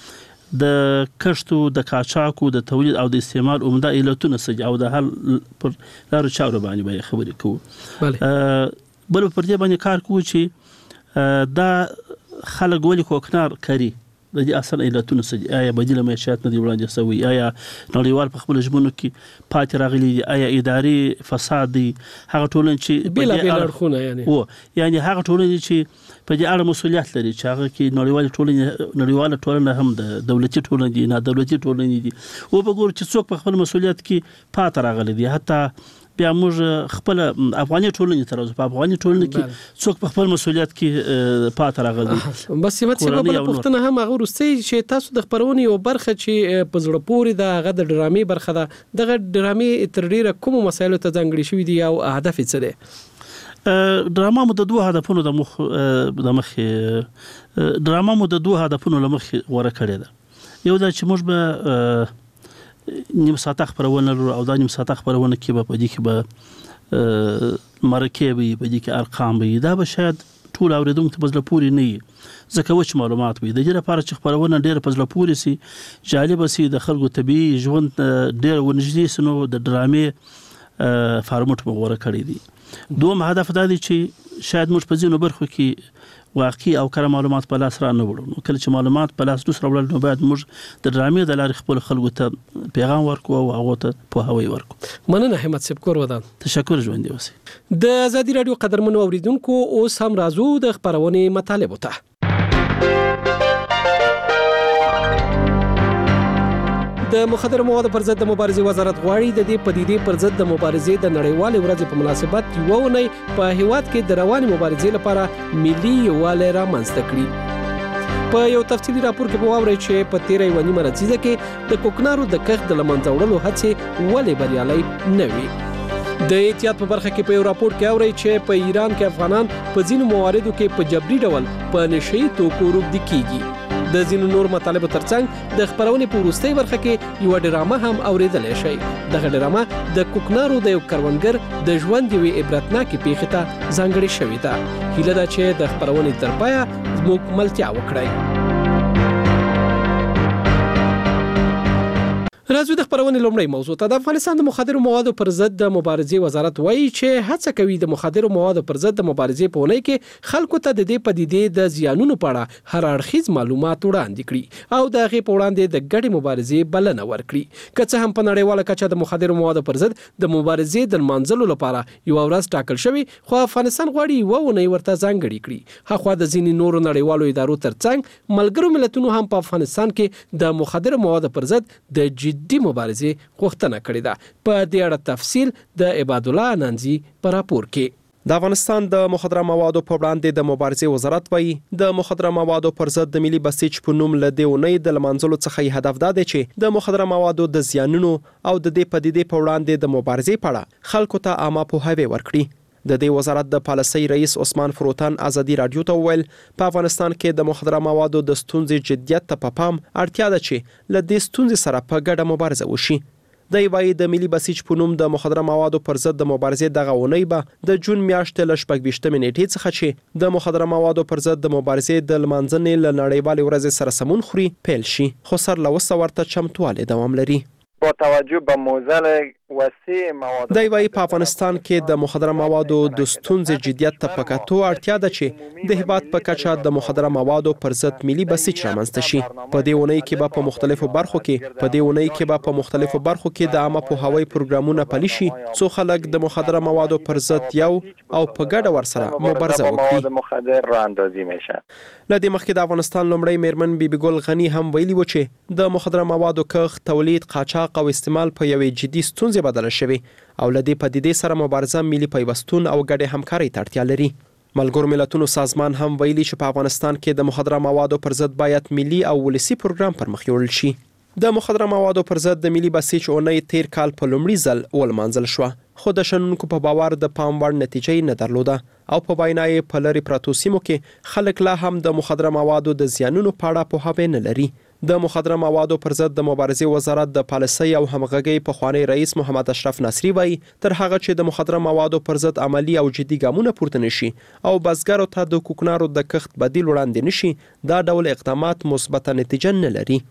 د کښتو د کاچاکو د تولید او د استعمال عمده علتونه سج او د حل پر لارو چارو باندې به خبرې کوو. بل پر دې باندې کار کوو چې دا خلک ولې کوکنار کوي، د دې اصل علتونه سج، آیا بدیل معیشت نه دی وړاندې شوی، آیا نړیوال په خپل ژمنو کې پاتې راغلي دي، آیا اداري فساد دی، هغه ټولنې چې بلا بلا اړخونه یعنی او یعنی هغه ټولنې چې په دې اړه مسؤلیت لري چې هغه کې نړیوال ټولنې نړیواله ټولنه هم د دولتي ټولنې دي، نه دولتي ټولنې دي، او په ګور چې څوک په خپل مسؤلیت کې پاتې راغلي دي. حتی بیا موږ خپل افغاني ټولنې تر اوسه په افغاني ټولنې کې څوک په خپل مسؤلیت کې پاتې راغلي. بس یو څه بل پښتنه هم هغه ورسته چې تاسو د خبرونې یو برخه چې په زړه پورې د هغه د ډرامې برخه ده، دغه ډرامې تر ډیره کوم مسایلو ته ځانګړي شوې دي او هدف یې څه دی؟ ډراما مو د دوه هدفونو د مخ د مخ ډراما مو د دوه هدفونو لمخ غوړه کړې ده. یو دا چې موږ به نیم ساعت خبرونه لرو او دا نیم ساعت خبرونه کې به په دې کې به مرکه وي، په دې کې ارقام وي، دا به شاید ټول اوریدونکو ته بزله پوری نه وي ځکه وچ معلومات وي. د دې لپاره چې خبرونه ډېر په بزله پوری سي، جالب سي، د خلکو طبيعي ژوند ډېر ونږدې سي، نو د ډرامې فارمټ مغوره کړی دی. دوم هدف دا دی چې شاید موږ په ځینو برخو کې واقعي او کره معلومات په لاس را نه وړو، نو کله چې معلومات په لاس دوسر وړل نو باید موږ د ډرامې د لارې خپل خلکو ته پیغام ورکو او هغه ته پوهاوی ورکو. مننه همت صاحب، کور ودان. تشکر ژوند دی اوسئ. د آزادي رادیو قدرمنو اوریدونکو اوس هم راځو د خبرونې مطالبه ته. د مخدر موادو پر ضد د مبارزې وزارت غواړي د دې پدیدې پر ضد د مبارزې د نړیوالې ورځې په مناسبت یو ونی په هیواد کې د رواني مبارزې لپاره ملي یووالی رامنځته کړي. په یو تفصیلي راپور کې به واورئ چې په تیره یوه نیمه لسیزه کې د کوکنارو د کښت د له منځه وړلو هڅې ولې بریالۍ نه وي. د احتیاط په برخه کې په یو راپور کې اورئ چې په ایران کې افغانان په ځینو مواردو کې په جبري ډول په نشهیي توکو روږدي کیږي. د ځینو نور مطالبو ترڅنګ د خبرونې په وروستۍ برخه کې یو ډرامه هم اوریدلی شئ. دغه ډرامه د کوکنارو د یو کروندګر د ژوند یوې عبرتناکې پیښې ته ځانګړې شوې ده. هیله ده چې د خبرونې تر پایه زموږ ملتیا وکړئ. راځو د خبرونې لومړی موضوع ته. د افغانستان د مخدرو موادو پر ضد د مبارزې وزارت وایي چې هڅه کوي د مخدرو موادو پر ضد د مبارزې په اونۍ کې خلکو ته د دې پدیدې د زیانونو په اړه هر اړخیز معلومات وړاندې کړي او د هغې په وړاندې د ګډې مبارزې بلنه ورکړي. که څه هم په نړیواله کچه د مخدرو موادو پر ضد د مبارزې د لمانځلو لپاره یوه ورځ ټاکل شوې، خو افغانستان غواړي یوه اونۍ ورته ځانګړې کړي. هاخوا د ځینې نورو نړیوالو ادارو ترڅنګ ملګرو ملتونو هم په افغانستان کې د مخدرو موادو پر ضد د جدي مبارزې غوښتنه کړې ده. په دې اړه تفصیل د عباد الله انانزي په راپور کې. د افغانستان د مخدره موادو په وړاندې د مبارزې وزارت وایي د مخدره موادو پر ضد د ملي بسیج په نوم له دې اونۍ د لمانځلو څخه هدف دا دی چې د مخدره موادو د زیانونو او د دې پدیدې په وړاندې د مبارزې په اړه خلکو ته عامه پوهاوی ورکړي. د دې وزارت د پالیسۍ رئیس عثمان فروتن آزادي رادیو ته وویل په افغانستان کې د مخدره موادو د ستونزې جدیت ته په پام اړتیا ده چې له دې ستونزې سره په ګډه مبارزه وشي. د وایي د ملي بسیج په نوم د مخدره موادو پر ضد د مبارزې دغه اونۍ به د جون میاشتې له شپږویشتمې نیټې څخه چې د مخدره موادو پر ضد د مبارزې د لمانځنې له نړیوالې ورځې سره سمون خوري پیل شي، خو سرلوسته ورته چمتوالی دوام لري. با توجه به موزل وسیع مواد دی وايي په افغانستان کې د مخدره موادو د ستونزې جدیت ته په کتو اړتیا ده چې د هیواد په کچه د مخدره موادو پر ضد ملي بسیج رامنځته شي. په دې اونۍ کې به په مختلفو برخو کې په دې اونۍ کې به په مختلفو برخو کې د عامه پوهاوی پروګرامونه پلي شي څو خلک د مخدره موادو پر ضد یو او په ګډه ورسره مبارزه وکړي. مخدر راندازی میشه. لدې مخکې د افغانستان لومړی میرمن بیبي ګل غنی هم ویلي و چې د مخدره موادو کښت، تولید، قاچاق او استعمال په یوې جدي ستونزې بدله شوې او له دې پدیدې سره مبارزه ملي پیوستون او ګډې همکارۍ ته اړتیا لري. ملګرو ملتونو سازمان هم ویلي چې په افغانستان کې د مخدره موادو پر ضد باید ملي او ولسي پروګرام پرمخ یوړل شي. د مخدره موادو پر ضد د ملي بسیج اونۍ تیر کال په لومړي ځل ولمانځل شوه، خو د شنونکو په باور د پام وړ نتیجه نه درلوده او په وینا یې په لرې پرتو سیمو کې خلک لا هم د مخدره موادو د زیانونو په اړه پوهاوی نه لري. د مخدره موادو پر ضد د مبارزې وزارت د پالیسۍ او همغږۍ پخوانی رئیس محمد اشرف نصری وایي تر هغه چې د مخدره موادو پر ضد عملی او جدي ګامونه پورته نشي او بزګرو ته د کوکنارو د کښت بدیل وړاندې نشي، دا ډول اقدامات مثبته نتیجه نه لري.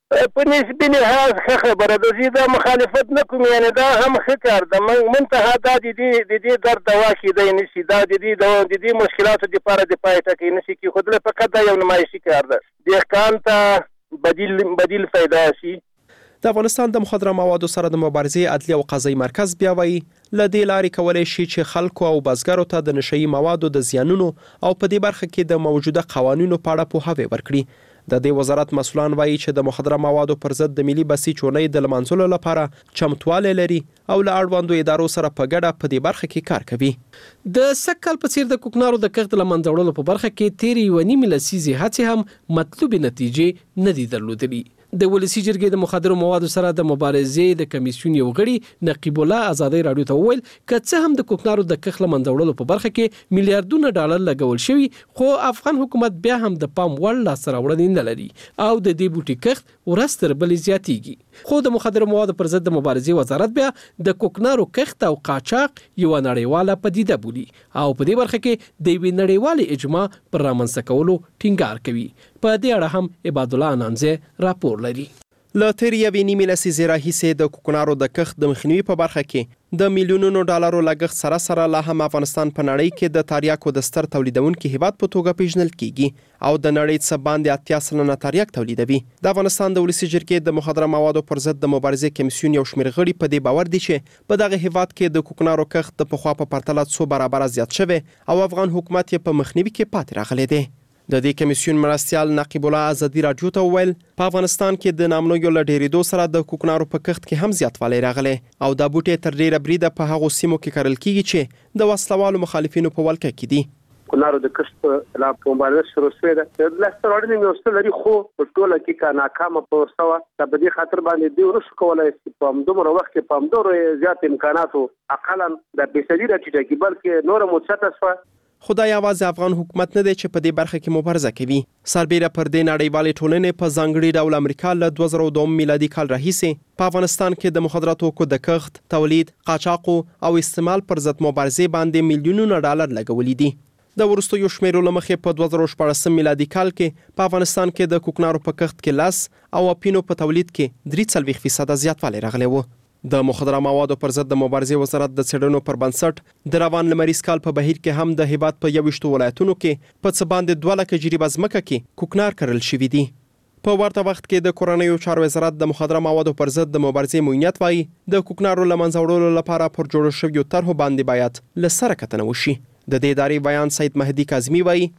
په نسبي لحاظ ښه خبره ده، زه دا مخالفت نه کوم، یعنې دا هم ښه کار ده. منتها دا د دې د دې درد دوا کېدی نه شي، دا د دې د دې مشکلاتو دپاره د پای ټکی نه شي کېښودلی، فقط دا یو نمایشي کار ده، دهقان ته بدیل بدیل پیدا شي. د افغانستان د مخدره موادو سره د مبارزې عدلي او قضایي مرکز بیا وایي له دې لارې کولی شي چې خلکو او بزګرو ته د نشهیي موادو د زیانونو او په دې برخه کې د موجوده قوانینو په اړه پوهاوی ورکړي. د دې وزارت مسؤلان وایي چې د مخدره موادو پر ضد د ملي بسیجونۍ د لمانځلو لپاره چمتوالی لري او له اړوندو ادارو سره په ګډه په دې برخه کې کار کوي. د سږ کال په څیر د کوکنارو د کښت لمنځه وړلو په برخه کې تیرې یوه نیمې لسیزې هڅې هم مطلوبې نتیجې نه دي درلودلي. د ولسی جرګې د مخدرو موادو سره د مبارزې د کمیسیون یو غړي نقیب الله آزادۍ راډیو ته وویل که څه هم د کوکنارو د کښت لمنځه وړلو په برخه کې میلیارډونه ډالر لګول شوي، خو افغان حکومت بیا هم د پام وړ لاسته راوړنې نه لري او د دې بوټي کښت ورځ تر بلې زیاتیږي. خو د مخدرو موادو پر ضد د مبارزې وزارت بیا د کوکنارو کښت او قاچاق یوه نړیواله پدیده بولي او په دې برخه کې د یوې نړیوالې اجماع پر رامنځته کولو ټینګار کوي. په دې اړه هم عباد الله انانزه راپور لري. له تیرې یوې نیمې لسیزې راهیسې د کوکنارو د کښت د مخنیوي په برخه کې د میلیونونو ډالرو لګښت سره سره لا هم افغانستان په نړۍ کې د تریاکو د ستر تولیدونکي هیواد په توګه پیژندل کیږي او د نړۍ څخه باندې اتیا سلنه تریاک تولیدوي. د افغانستان د ولسي جرګې د مخدره موادو پر ضد د مبارزې کمیسیون یو شمېر غړي په دې باور دي چې په دغه هیواد کې د کوکنارو کښت د پخوا په پرتله څو برابره زیات شوی او افغان حکومت یې په مخنیوي کې پاتې راغلی دی. د دې کمیسیون مرستیال نقیب الله آزادۍ راډیو ته وویل په افغانستان کې د نامنویو له ډېرېدو سره د کوکنارو په کښت کې هم زیاتوالی راغلی او دا بوټي تر ډېره بریده په هغو سیمو کې کرل کیږي چې د وسلوالو مخالفینو په ولکه کې دي. کوکنارو د کښت لا په مبارزه شروع شوې ده، لاسته راوړنې مې وسته لري، خو په ټوله کې که ناکامه په ورسوه دا په دې خاطر باندې دوی ونشو کولی چې په همدومره وخت کې په همدومره زیات امکاناتو اقلا د فیصدي راټیټه کړي، بلکې نوره مثبته شوه. خو دا یوازې افغان حکومت نه دی چې په دې برخه کې مبارزه کوي. سربیره پر دې نړیوالې ټولنې په ځانګړي ډول امریکا له دوه زره دوه میلادي کال راهیسې په افغانستان کې د مخدره توکو د کښت، تولید، قاچاقو او استعمال پر ضد مبارزې باندې میلیونونه ډالر لګولي دي. د وروستیو شمیرو له مخې په دوه زره شپاړسم میلادي کال کې په افغانستان کې د کوکنارو په کښت کې لس او اپینو په تولید کې درې څلوېښت فیصده زیاتوالی راغلی و. د مخدره موادو پر ضد د مبارزې وزارت د څېړنو پر بنسټ د روان لمریز کال په بهیر کې هم د هیواد په یوویشتو ولایتونو کې په څه باندې دوه لکه جریبه ځمکه کې کوکنار کرل شوي دي. په ورته وخت کې د کورنیو چارو وزارت د مخدره موادو پر ضد د مبارزې موینیت وایي د کوکنارو له منځه وړلو لپاره پر جوړو شویو طرحو باندې باید له سره کتنه وشي. د دې ادارې بیان سید مهدي کاظمي وایي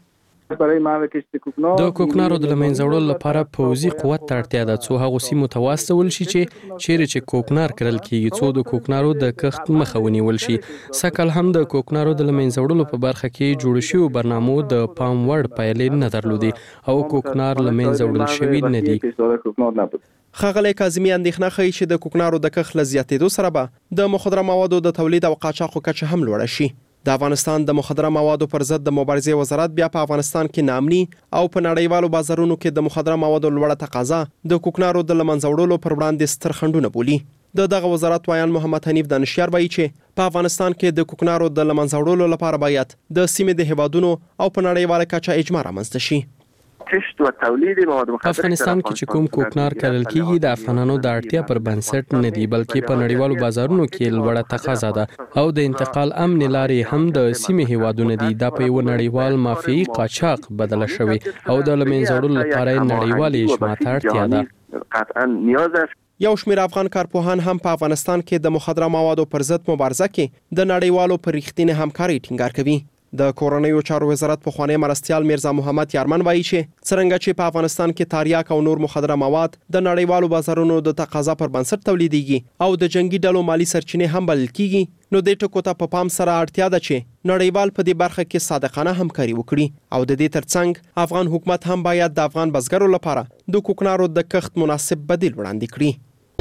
د کوکنارو د لمنځه وړلو لپاره پوځي قوت ته اړتیا ده څو هغو سیمو ته واستول شي چې چیرې چې کوکنار کرل کیږي څو د کوکنارو د کښت مخه ونیول شي. سږکال هم د کوکنارو د لمنځه وړلو په برخه کې جوړ شویو برنامو د پام وړ پایلې نه درلودې او کوکنار لمنځه وړل شوي نه دي. ښاغلی کاظمي اندېښنه ښیي چې د کوکنارو د کښت له زیاتېدو سره به د مخدره موادو د تولید او قاچاقو کچه هم لوړه شي. د افغانستان د مخدره موادو پر ضد د مبارزې وزارت بیا په افغانستان کې نامني او په نړیوالو بازارونو کې د مخدره موادو لوړه تقاضا د کوکنارو د لمنځه وړلو پر وړاندې ستر خنډونه بولي. د دغه وزارت وایان محمد حنیف دانشیار وایي چې په افغانستان کې د کوکنارو د لمنځه وړلو لپاره باید د سیمې د هیوادونو او په نړیواله کچه اجماع رامنځته شي. افغانستان کې چې کوم کوکنار کرل کیږي د افغانانو د اړتیا پر بنسټ نه دی بلکې په نړیوالو بازارونو کې لوړه تقاضا ده او د انتقال امن لارې هم د سیمې هیوادونه دي. دا په یو نړیوال مافیایي قاچاق بدله شوی او د لمنځه وړلو لپاره نړیوالې اجماع ته اړتیا ده. یو شمېر افغان کارپوهان هم په افغانستان کې د مخدره موادو پر ضد مبارزه کې د نړیوالو پر رښتینې همکارۍ ټینګار کوي. د کورنیو چارو وزارت پخوانی مرستیال میرزا محمد یارمن وایي چې څرنګه چې په افغانستان کې تریاک او نور مخدره مواد د نړیوالو بازارونو د تقاضا پر بنسټ تولیدېږي او د جنگي ډلو مالی سرچینې هم بلل کیږي، نو دې ټکو ته په پام سره اړتیا ده چې نړیوال په دې برخه کې صادقانه همکاري وکړي او د دې ترڅنګ افغان حکومت هم باید د افغان بزګرو لپاره د کوکنارو د کښت مناسب بدیل وړاندې کړي.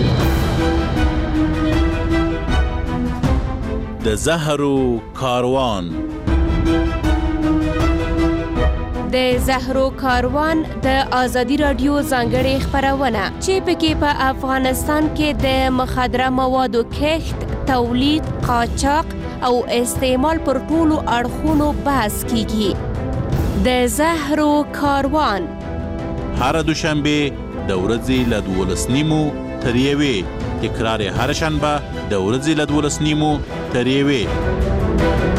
د زهرو کاروان د زهرو کاروان د ازادي رادیو ځانګړې خپرونه چې پکې په افغانستان کې د مخدره موادو کښت، تولید، قاچاق او استعمال پر ټولو اړخونو بحث کیږي. د زهرو کاروان هر دوشنبه د ورځې له دولس نیمو تر یوې، تکرار یې هر شنبه د ورځې له دولس نیمو تر یوې.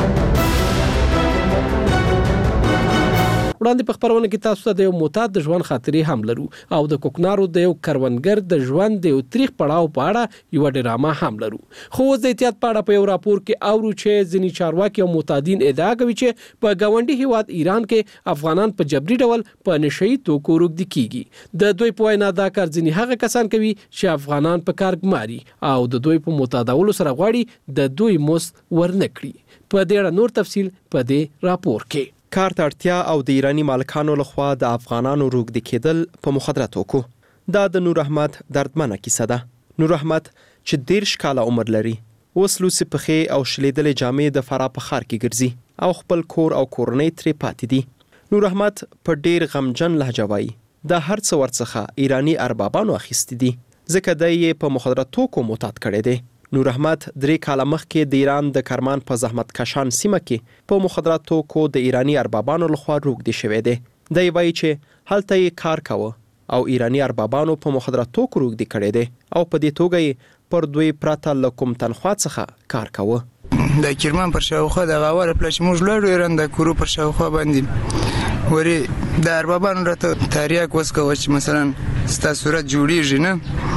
وړاندې په خبرونه کې تاسو ته د یو معتاد د ژوند خاطرې هم لرو او د کوکنارو د یو کروندګر د ژوند د یو تاریخ پړاو په اړه یو ډرامه هم لرو. خو د احتیاط په اړه په یو راپور کې اورو چې ځینې چارواکي او معتادین ادعا کوي چې په ګاونډي هیواد ایران کې افغانان په جبري ډول په نشئی توکو روږدي کیږي. د دوی په وینا دا کار ځینې هغه کسان کوي چې افغانان په کار ګماري او د دوی په معتادولو سره غواړي د دوی مزد ورنکړي. په دې اړه نور تفصیل په دې راپور کې. کار ته اړتیا او د ایرانی مالکانو لخوا د افغانانو روږدي کېدل په مخدره توکو. دا د نور احمد دردمنه کیسه ده. نور احمد چې دیرش کاله عمر لري، اوس لوسي پخې او شلیدلې جامې د فراه په ښار کې ګرځي او خپل کور او کورنۍ ترې پاتې دي. نور احمد په ډیر غمجن لهجه وایي دا هر څه ورڅخه ایرانی اربابانو اخیستي دي، ځکه دی یې په مخدره توکو معتاد کړی دی. نور احمد درې کاله مخکې د ایران د کرمان په زحمت کشان سیمه کې په مخدره توکو د ایرانی اربابانو لخوا روږدي شوی دی. دی وایي چې هلته یې کار کاوه او ایرانی اربابانو په مخدره توکو روږدي کړی دی او په دې توګه یې پر دوی پرته له کوم تنخوا څخه کار کاوه. د کرمان پر شاوخوا د غاوره پلش موږ لاړو ایران د کورو پر شاوخوا باندې وری د اربابانو راته تاریاک وسکوه چې مثلا ستا صورت جوړیږي نه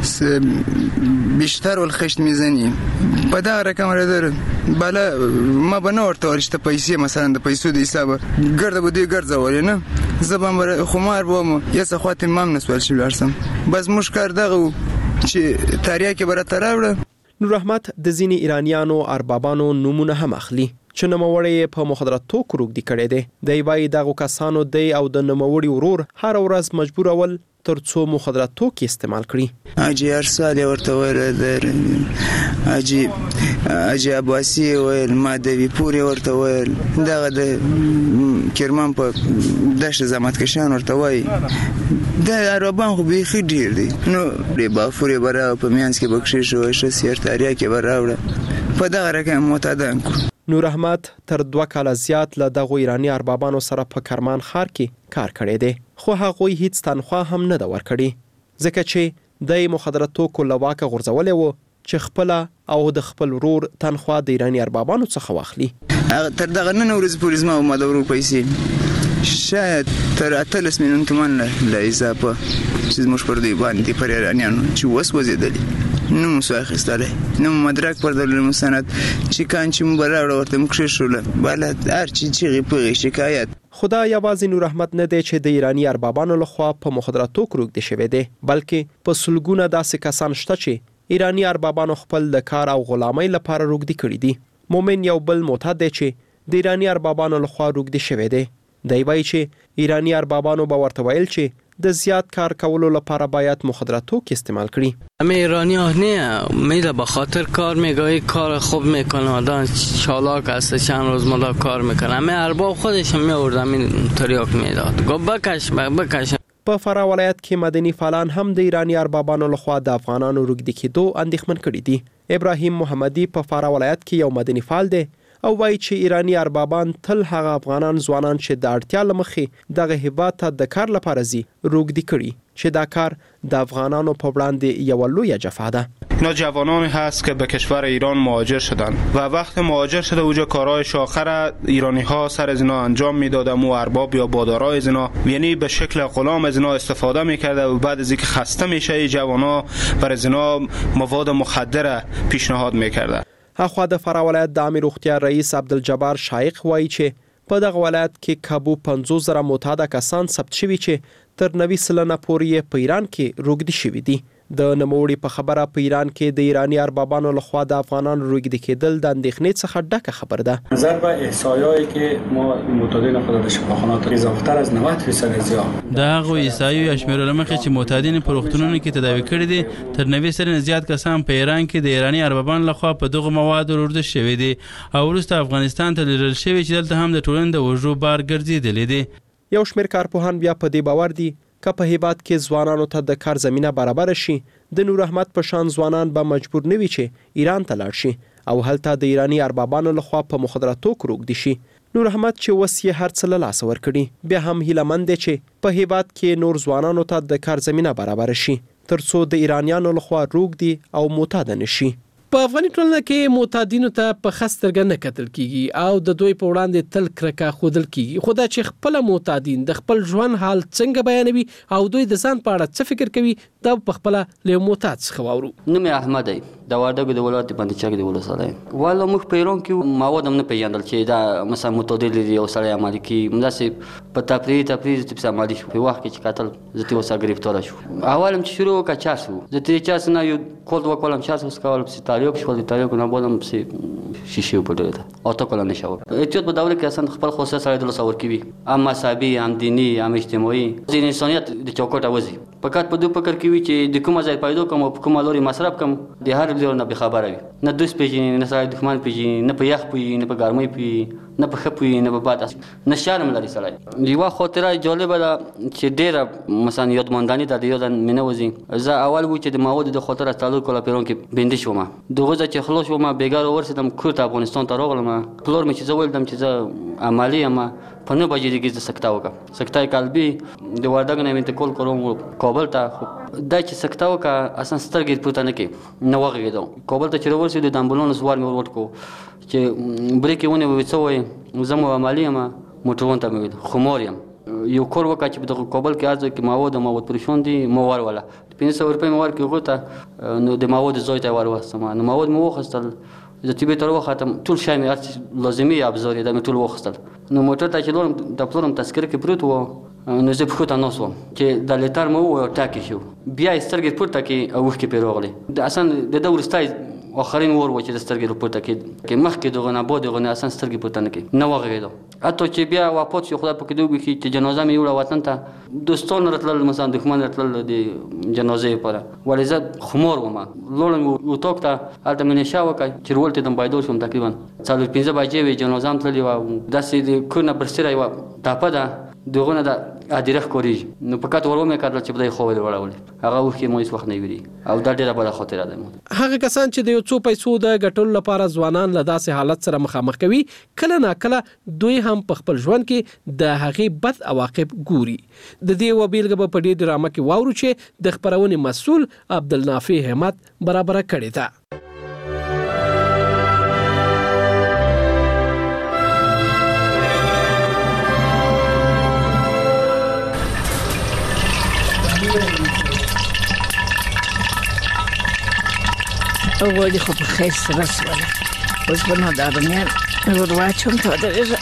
بیشتر والخشت میزنی په دا رقم را داره بالا ما به نه ورته ورشته پیسې مثلا د پیسو د حسابه ګرده به دوی ګرځولې نه زه به خمار بوم یا څه خواته مام نسول شي لاړسم بس موږ کار دغه چې تاریاکې به راته راوړه. نور احمد د ځینې ایرانیانو اربابانو نومونه هم اخلي چې نوموړی په مخدره توکو روږدي کړی دی. دی وایي دغو کسانو دی او د نوموړي ورور هر ورځ مجبورول تر څو مخدره توکي استعمال کړي. اجي هر سال ورته ویل در اجي اجي عباسي ویل مادوي پوري ورته ویل دغه د کرمان په دشت زحمت کشان ورته وای د عربان خو به خې ډیر دي نو ری بافوري برا په میانس کې بخښي شو ش سیرتاریا کې براوړه په دغه رقم معتادان کو. نور احمد تر دوه کاله زیات له دغو ایرانی اربابانو سره په کرمان ښار کې کار کړی دی، خو هغوی هیڅ تنخوا هم نه ده ورکړې ځکه چې د مخدره توکو له واکه غورځولی و چې خپله او د خپل ورور تنخوا د ایرانی اربابانو څخه واخلي. تر دغه نن ورځ پورې زما او ما د ورور پیسې شاید تر اتلس میلیون تومان له اضافه چې زموږ پر دوی باندې پر ایرانیانو چې اوس وزېدلي نو مسو اخیستلی نو مدرک پر دلو مستند چې کان چې مو براوړه ورته مو کښېښوله بالا هر چې چیغې پغې شکایت. خو دا یوازې نور احمد نه دی چې د ایرانی اربابانو لخوا په مخدره توکو روږدي شوی دی، بلکې په سلګونه داسې کسان شته چې ایرانی اربابانو خپل د کار او غلامۍ لپاره روږدي کړي دي. مومن یو بل معتاد دی چې د ایرانی اربابانو لخوا روږدي شوی دی. دی وایي چې ایرانی اربابانو به ورته ویل چې د زیاد کار کولو لپاره باید مخدره توکي استعمال کړي. همه ایرانی ها نه میره به خاطر کار میگه کار خوب میکنه آدم چالاک هست چند روز مدا کار میکنه همه ارباب خودش میورد همین تریاک میداد گفت بکش بکش. په فراه ولایت کې مدني فعالان هم د ایرانی اربابانو لخوا د افغانانو روږدي کېدو اندېښمن کړي دي. ابراهیم محمدي په فراه ولایت کې یو مدني فعال دی او وایي چې ایرانی اربابان تل هغه افغانان ځوانان چې د اړتیا له مخې دغه هیواد ته د کار لپاره ځي روږدي کړي چې دا کار د افغانانو په وړاندې یوه لویه جفا ده. اینا جوانانی هست که به کشور ایران مهاجر شدن و وقت مهاجر شده اونجا کارهای شاخه را ایرانی ها سر از اینا انجام میدادن و ارباب یا بادارای از اینا یعنی به شکل غلام از اینا استفاده میکرده و بعد از اینکه خسته میشه این جوانا بر از اینا مواد مخدر پیشنهاد میکرده. اخوا د فراه ولایت د عامه روغتیا رئیس عبدالجبار شایق وایي چې په دغه ولایت کې کابو پنځوس زره معتاده کسان ثبت شوي چې تر نوي سلنه پورې په ایران کې روږدي شوي دي. د نوموړي په خبره په ایران کې د ایرانی اربابانو لخوا د افغانانو روږدي کېدل د اندېښنې څخه ډکه خبر ده. نظر به احصایه‌ای که ما معتادین خود در شفاخانات اضافه‌تر از نود درصد زیاد دا هغه احصایو یا شمیرو لمخې چې معتادین په روغتونونو کې تداوي کړي دي تر نوي سلنه زیات کسان په ایران کې د ایرانی اربابانو لخوا په دغه موادو روږدي شوي دي او وروسته افغانستان ته لیږل شوي چې دلته هم د ټولنې د وژو بار ګرځېدلی دی. یو شمېر کارپوهان بیا په دې باور دي که په هیواد کې ځوانانو ته د کار زمینه برابر شي د نور احمد په شان ځوانان به مجبور نه وي چې ایران ته لاړ شي او هلته د ایرانی اربابانو لخوا په مخدره توکو روږدي شي. نور احمد چې وس یې هر څه له لاسه ورکړي بیا هم هیلهمند دی چې په هیواد کې نور ځوانانو ته د کار زمینه برابر شي ترڅو د ایرانیانو لخوا روږدي او معتاد نشي. په افغاني ټولنه کې معتادینو ته په خسترګه نه کتل کیږي او د دوی په وړاندې تل کرکه خودل کیږي. خو دا چې خپل معتادین د خپل ژوند حال څنګه بیانوي او دوی د ځان په اړه څه فکر کوي دا په خپل له معتاد څخه واورو. نوم احمد دی د وردګو د ولایت باندې چاګ دی ولساله والا مخ په ایران کې مواد هم نه پیژندل چې دا مثلا معتاد دي او سړی عملي کی مداسې په تفریح تفریح تپس عملي شو په وخت کې چې قتل زته وسه گرفتار شو. اولم چې شروع کا چا شو د تیر چا سنا یو کول وکولم چا وس کول په تاریخ شو د تاریخ نه بولم په شیشه په ډېر او تا کول نه شو. اتیوت په دوله کې اصلا خپل خصوصي سړی د لسور کوي ام مذهبي ام دینی ام اجتماعي د انسانيت د چوکاټ اوزي فقط په دوه فکر کوي چې د کومه ځای پیدا کوم او کومه لوري مصرف کوم د هر لور نه به خبره وي نه دوست پیژني نه سړی دښمن پیژني نه په یخ پوي نه په ګرمۍ پوي نه په ښه پوي نه په باد نه شرم لري سړی. یوه خاطره جالبه ده چې ډېره مثلا یادماندني ده د یاد مې نه وځي. زه اول و چې د مواد د خاطره څلور کاله پیران کې بندي شوم دغه ځای چې خلاص شوم بېګار ورسېدم کور ته افغانستان ته راغلم پلور مې چې زه ویلدم چې زه عملي یم په نه بجې دیگه زه سکته وکړم سکته قلبي د وردګ نه انتقال کړم کابل ته. خو دا چې سکته وکړه اصلا سترګې پورته نه کړې نه وغږېدم. کابل ته چې راورسېدو د امبولانس وار مې ور وټکو چې بریک یې ونیوې څه وایي زه مو عملي یم موټروان ته مې ویل خمار یم یو کور وکړه چې په کابل کې عرض کې مواد مواد پریشون دي مو ور ولا پنځه سوه روپۍ مې ورکړې هغو ته نو د مواد ځای ته ور وستم نو مواد مې واخیستل زه طبي ته راوختم ټول شی مې هر څه لازمي ابزار یې دا مې ټول واخیستل نو موټر ته چې لاړم د پلورم تذکره کې پروت و نو زه پښو ته ناست وم چې د لیټر مې ووایه ټاکې شو بیا یې سترګې پورته کړې او اوښکې پرې راغلې د اصلا د ده وروستی آخرین ور و چې د سترګې پورته کړې کې مخکې دغه نه بعد دغه نه اصلا سترګې پورته نه کړې نه وغږېدم. حتی چې بیا وفات شو خدای پاک دې وکړي چې جنازه مې یوړه وطن ته دوستان راتلل مثلا دښمن راتلل د جنازې لپاره ولې زه خمار وم لاړم اتاق ته هلته مې نشه وکړه چې ورولټېدم بیدار شوم تقریبا څلور پنځه بجې وې جنازه هم تللې وه داسې د کور نه برسېره یوه ټاپه ده دغه نه ده ادیره ښکارېږي نو فقط ور ومې کتل چې خدای خو ولې وړولې هغه اوښکې مو هېڅ وخت نه ویلي او دا ډېره بده خاطره ده. هغه کسان چې د یو څو پیسو د ګټلو لپاره ځوانان له داسې حالت سره مخامخ کوي کله ناکله دوی هم په خپل ژوند کې د هغې بد عواقب ګوري. د دې یوه بېلګه به په دې ډرامه کې واورو چې د خپرونې مسؤل عبدالنافع همت برابره کړې ده. غوړي خو په خیر سره سوله اوس به نو د ارومیان ور واچوم ته ودرېږه.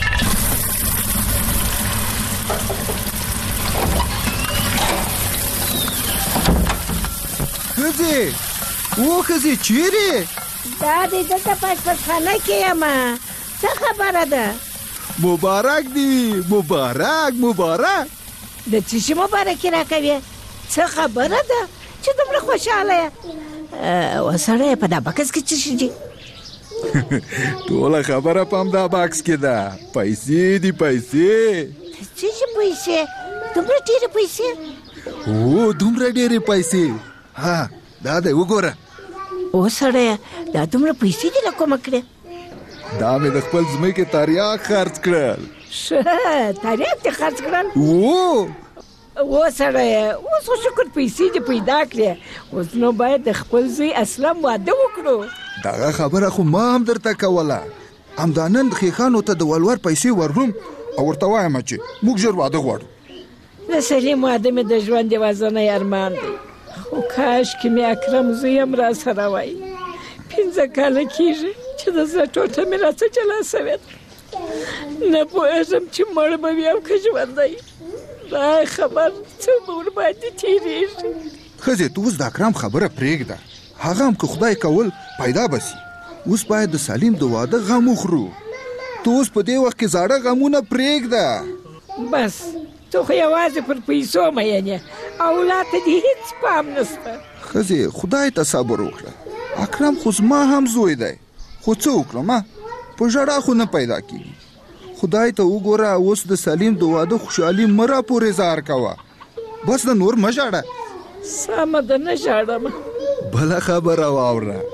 ښځې او ښځې چیرې دا دې دلته په اشپزخانه کې یم څه خبره ده؟ مبارک دی مبارک مبارک. د څه شي مبارکي راکوې څه خبره ده چې دومره خوشحاله یې؟ وسړی په دا بکس کې څه شي دي؟ ټوله خبره په همدا بکس کې ده پیسې دي پیسې. څه شي پیسې؟ دومره ډېرې پیسې؟ او دومره ډېرې پیسې ها دا دی وګوره. وسړی دا دومره پیسې دې له کومه کړې؟ دا مې د خپل ځمکې تریاک خرڅ کړل. ښه تریاک دې خرڅ کړل؟ او وسړی اوس خو شکر پیسې دې پیدا کړې اوس نو باید د خپل زوی اسلم واده وکړو. دغه خبره خو ما هم درته کوله همدا نن خیخانو ته د ولور پیسې ورلوم او ورته وایم چې موږ ژر واده غواړو. د سلیم واده مې د ژوند یوازینی ارمان دی خو کاشکې مې اکرم زوی هم راسره وای. پنځه کاله کېږي چې د زړه ټوټه مې راڅه جلا سوې ده نه پوهېږم چې مړ به وي او که ژوندی دا خبر څه به ورباندې تېرېږي. ښځې ته اوس د اکرم خبره پرېږده هغه هم که خدای کول پیدا به سي اوس باید د سلیم د واده غم وخورو. ته اوس په دې وخت کې زاړه غمونه پرېږده. بس ته خو یوازې پر پیسو مین یې اولاد ته دې هېڅ پام نشته. ښځې خدای ته صبر وکړه اکرم خو زما هم زوی دی خو څه وکړم په ژړا خو نه پیدا کېږي. خدای ته وګوره اوس د سلیم د واده خوشحالي مه راپورې زار کوه بس د نور مه ژاړه. سمه ده نه ژاړم. بله خبره واوره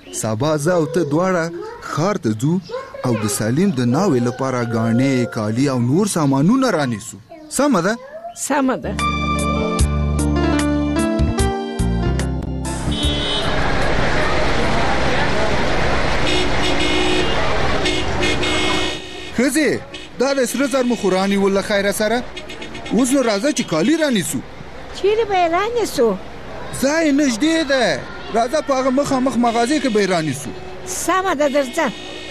سبا زه او ته دواړه ښار ته ځو او د سلیم د ناوې لپاره ګاڼې کالي او نور سامانونه رانیسو. سمه ده؟ سمه ده. ښځې دا د سره زر مو خو رانیول له خیره سره. اوس نو راځه چې کالي رانیسو. چیرې به یې رانیسو؟ ځای نږدې ده، راځه په هغه مخامخ مغازې کې به یې رانیسو. سمه ده درځه.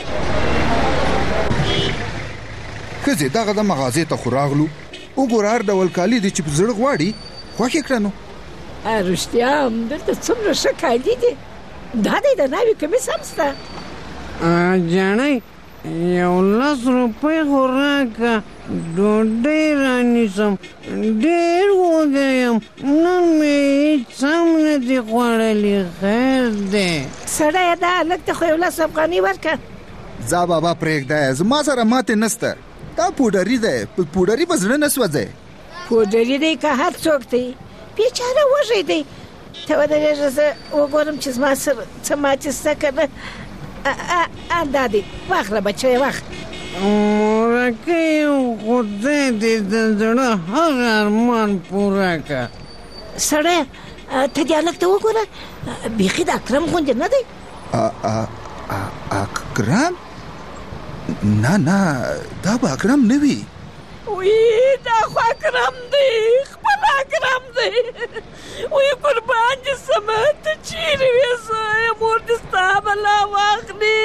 ښځې دغه د مغازې ته خو راغلو، وګوره هر ډول کالي دي چې په زړه غواړي خوښ یې کړه. نو رښتیا هم دلته څومره ښه کالي دي. دا دی د ناوې کمیس هم شته. جانۍ یو لس روپۍ خو راکړه، ډوډۍ رانیسم، ډېر وږی یم، نن مې هېڅ هم نه دي خوړلي. خیر دی سړیه دا هلک ته خو یو لس افغانۍ ورکړه. ځه بابا پرېږده، زما سره ماتې نسته. دا پوډري دی، په پوډري به زړه نه سوځئ. پوډري دی که هر څوک دی، بیچاره وږی دی. ته ودرېږه زه وګورم چې زما سره څه ماتې شته که نه. دا دی واخله بچی واخله. مورکۍ خدای دې د زړه هر ارمان پوره کړه. سړی ته دې هلک ته وګوره، بیخي د اکرم غوندې نه دی. اکرم؟ نه نه دا به اکرم نه وي. وی دا خو اکرم دی، خپل اکرم دی. وی قربان دې سمه ته چیرې وې؟ زه یم مور دې ستا بلا واخلي.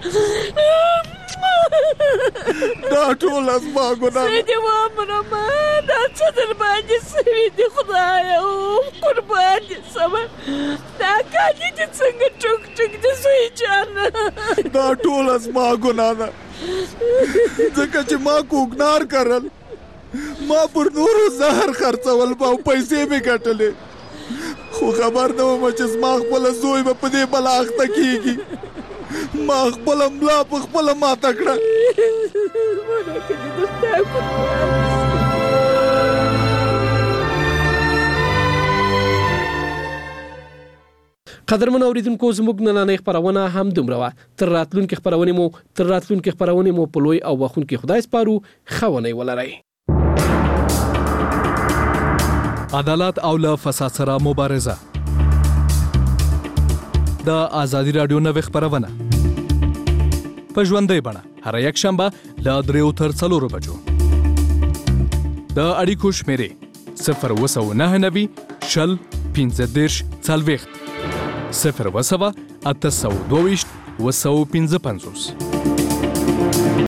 دا ټوله زما ګناه. زه دې ومرمه، دا څه در باندې سوي دي خدایه؟ قربان دې سمه دا کالي دې څنګه ټوک ټوک دي زوی جانه؟ دا ټوله زما ګناه ده، ځکه چې ما کوکنار کرل، ما پر نورو زهر خرڅول او پیسې مې ګټلې، خو خبر نه وم چې زما خپله زوی به په دې بلا اخته کېږي. ما خپله ملا په خپله ماته کړه. قدرمن اوریدونکو زموږ نننۍ خپرونه هم دومره وه. تر راتلونکي خپرونې مو تر راتلونکي خپرونې مو په لوی او بخښونکي خدای سپارو. ښه ونې ولرئ. عدالت او له فساد سره مبارزه. د ازادي رادیو نوې خپرونه په ژوندۍ بڼه هر یک شنبه له دریو تر څلورو بجو. د اړیکو شمیرې صفر اووه سوه نهه نوي شل پنځه دېرش څلوېښت صفر اووه سوه اته سوه دوه ویشت اووه سوه پنځه پنځوس.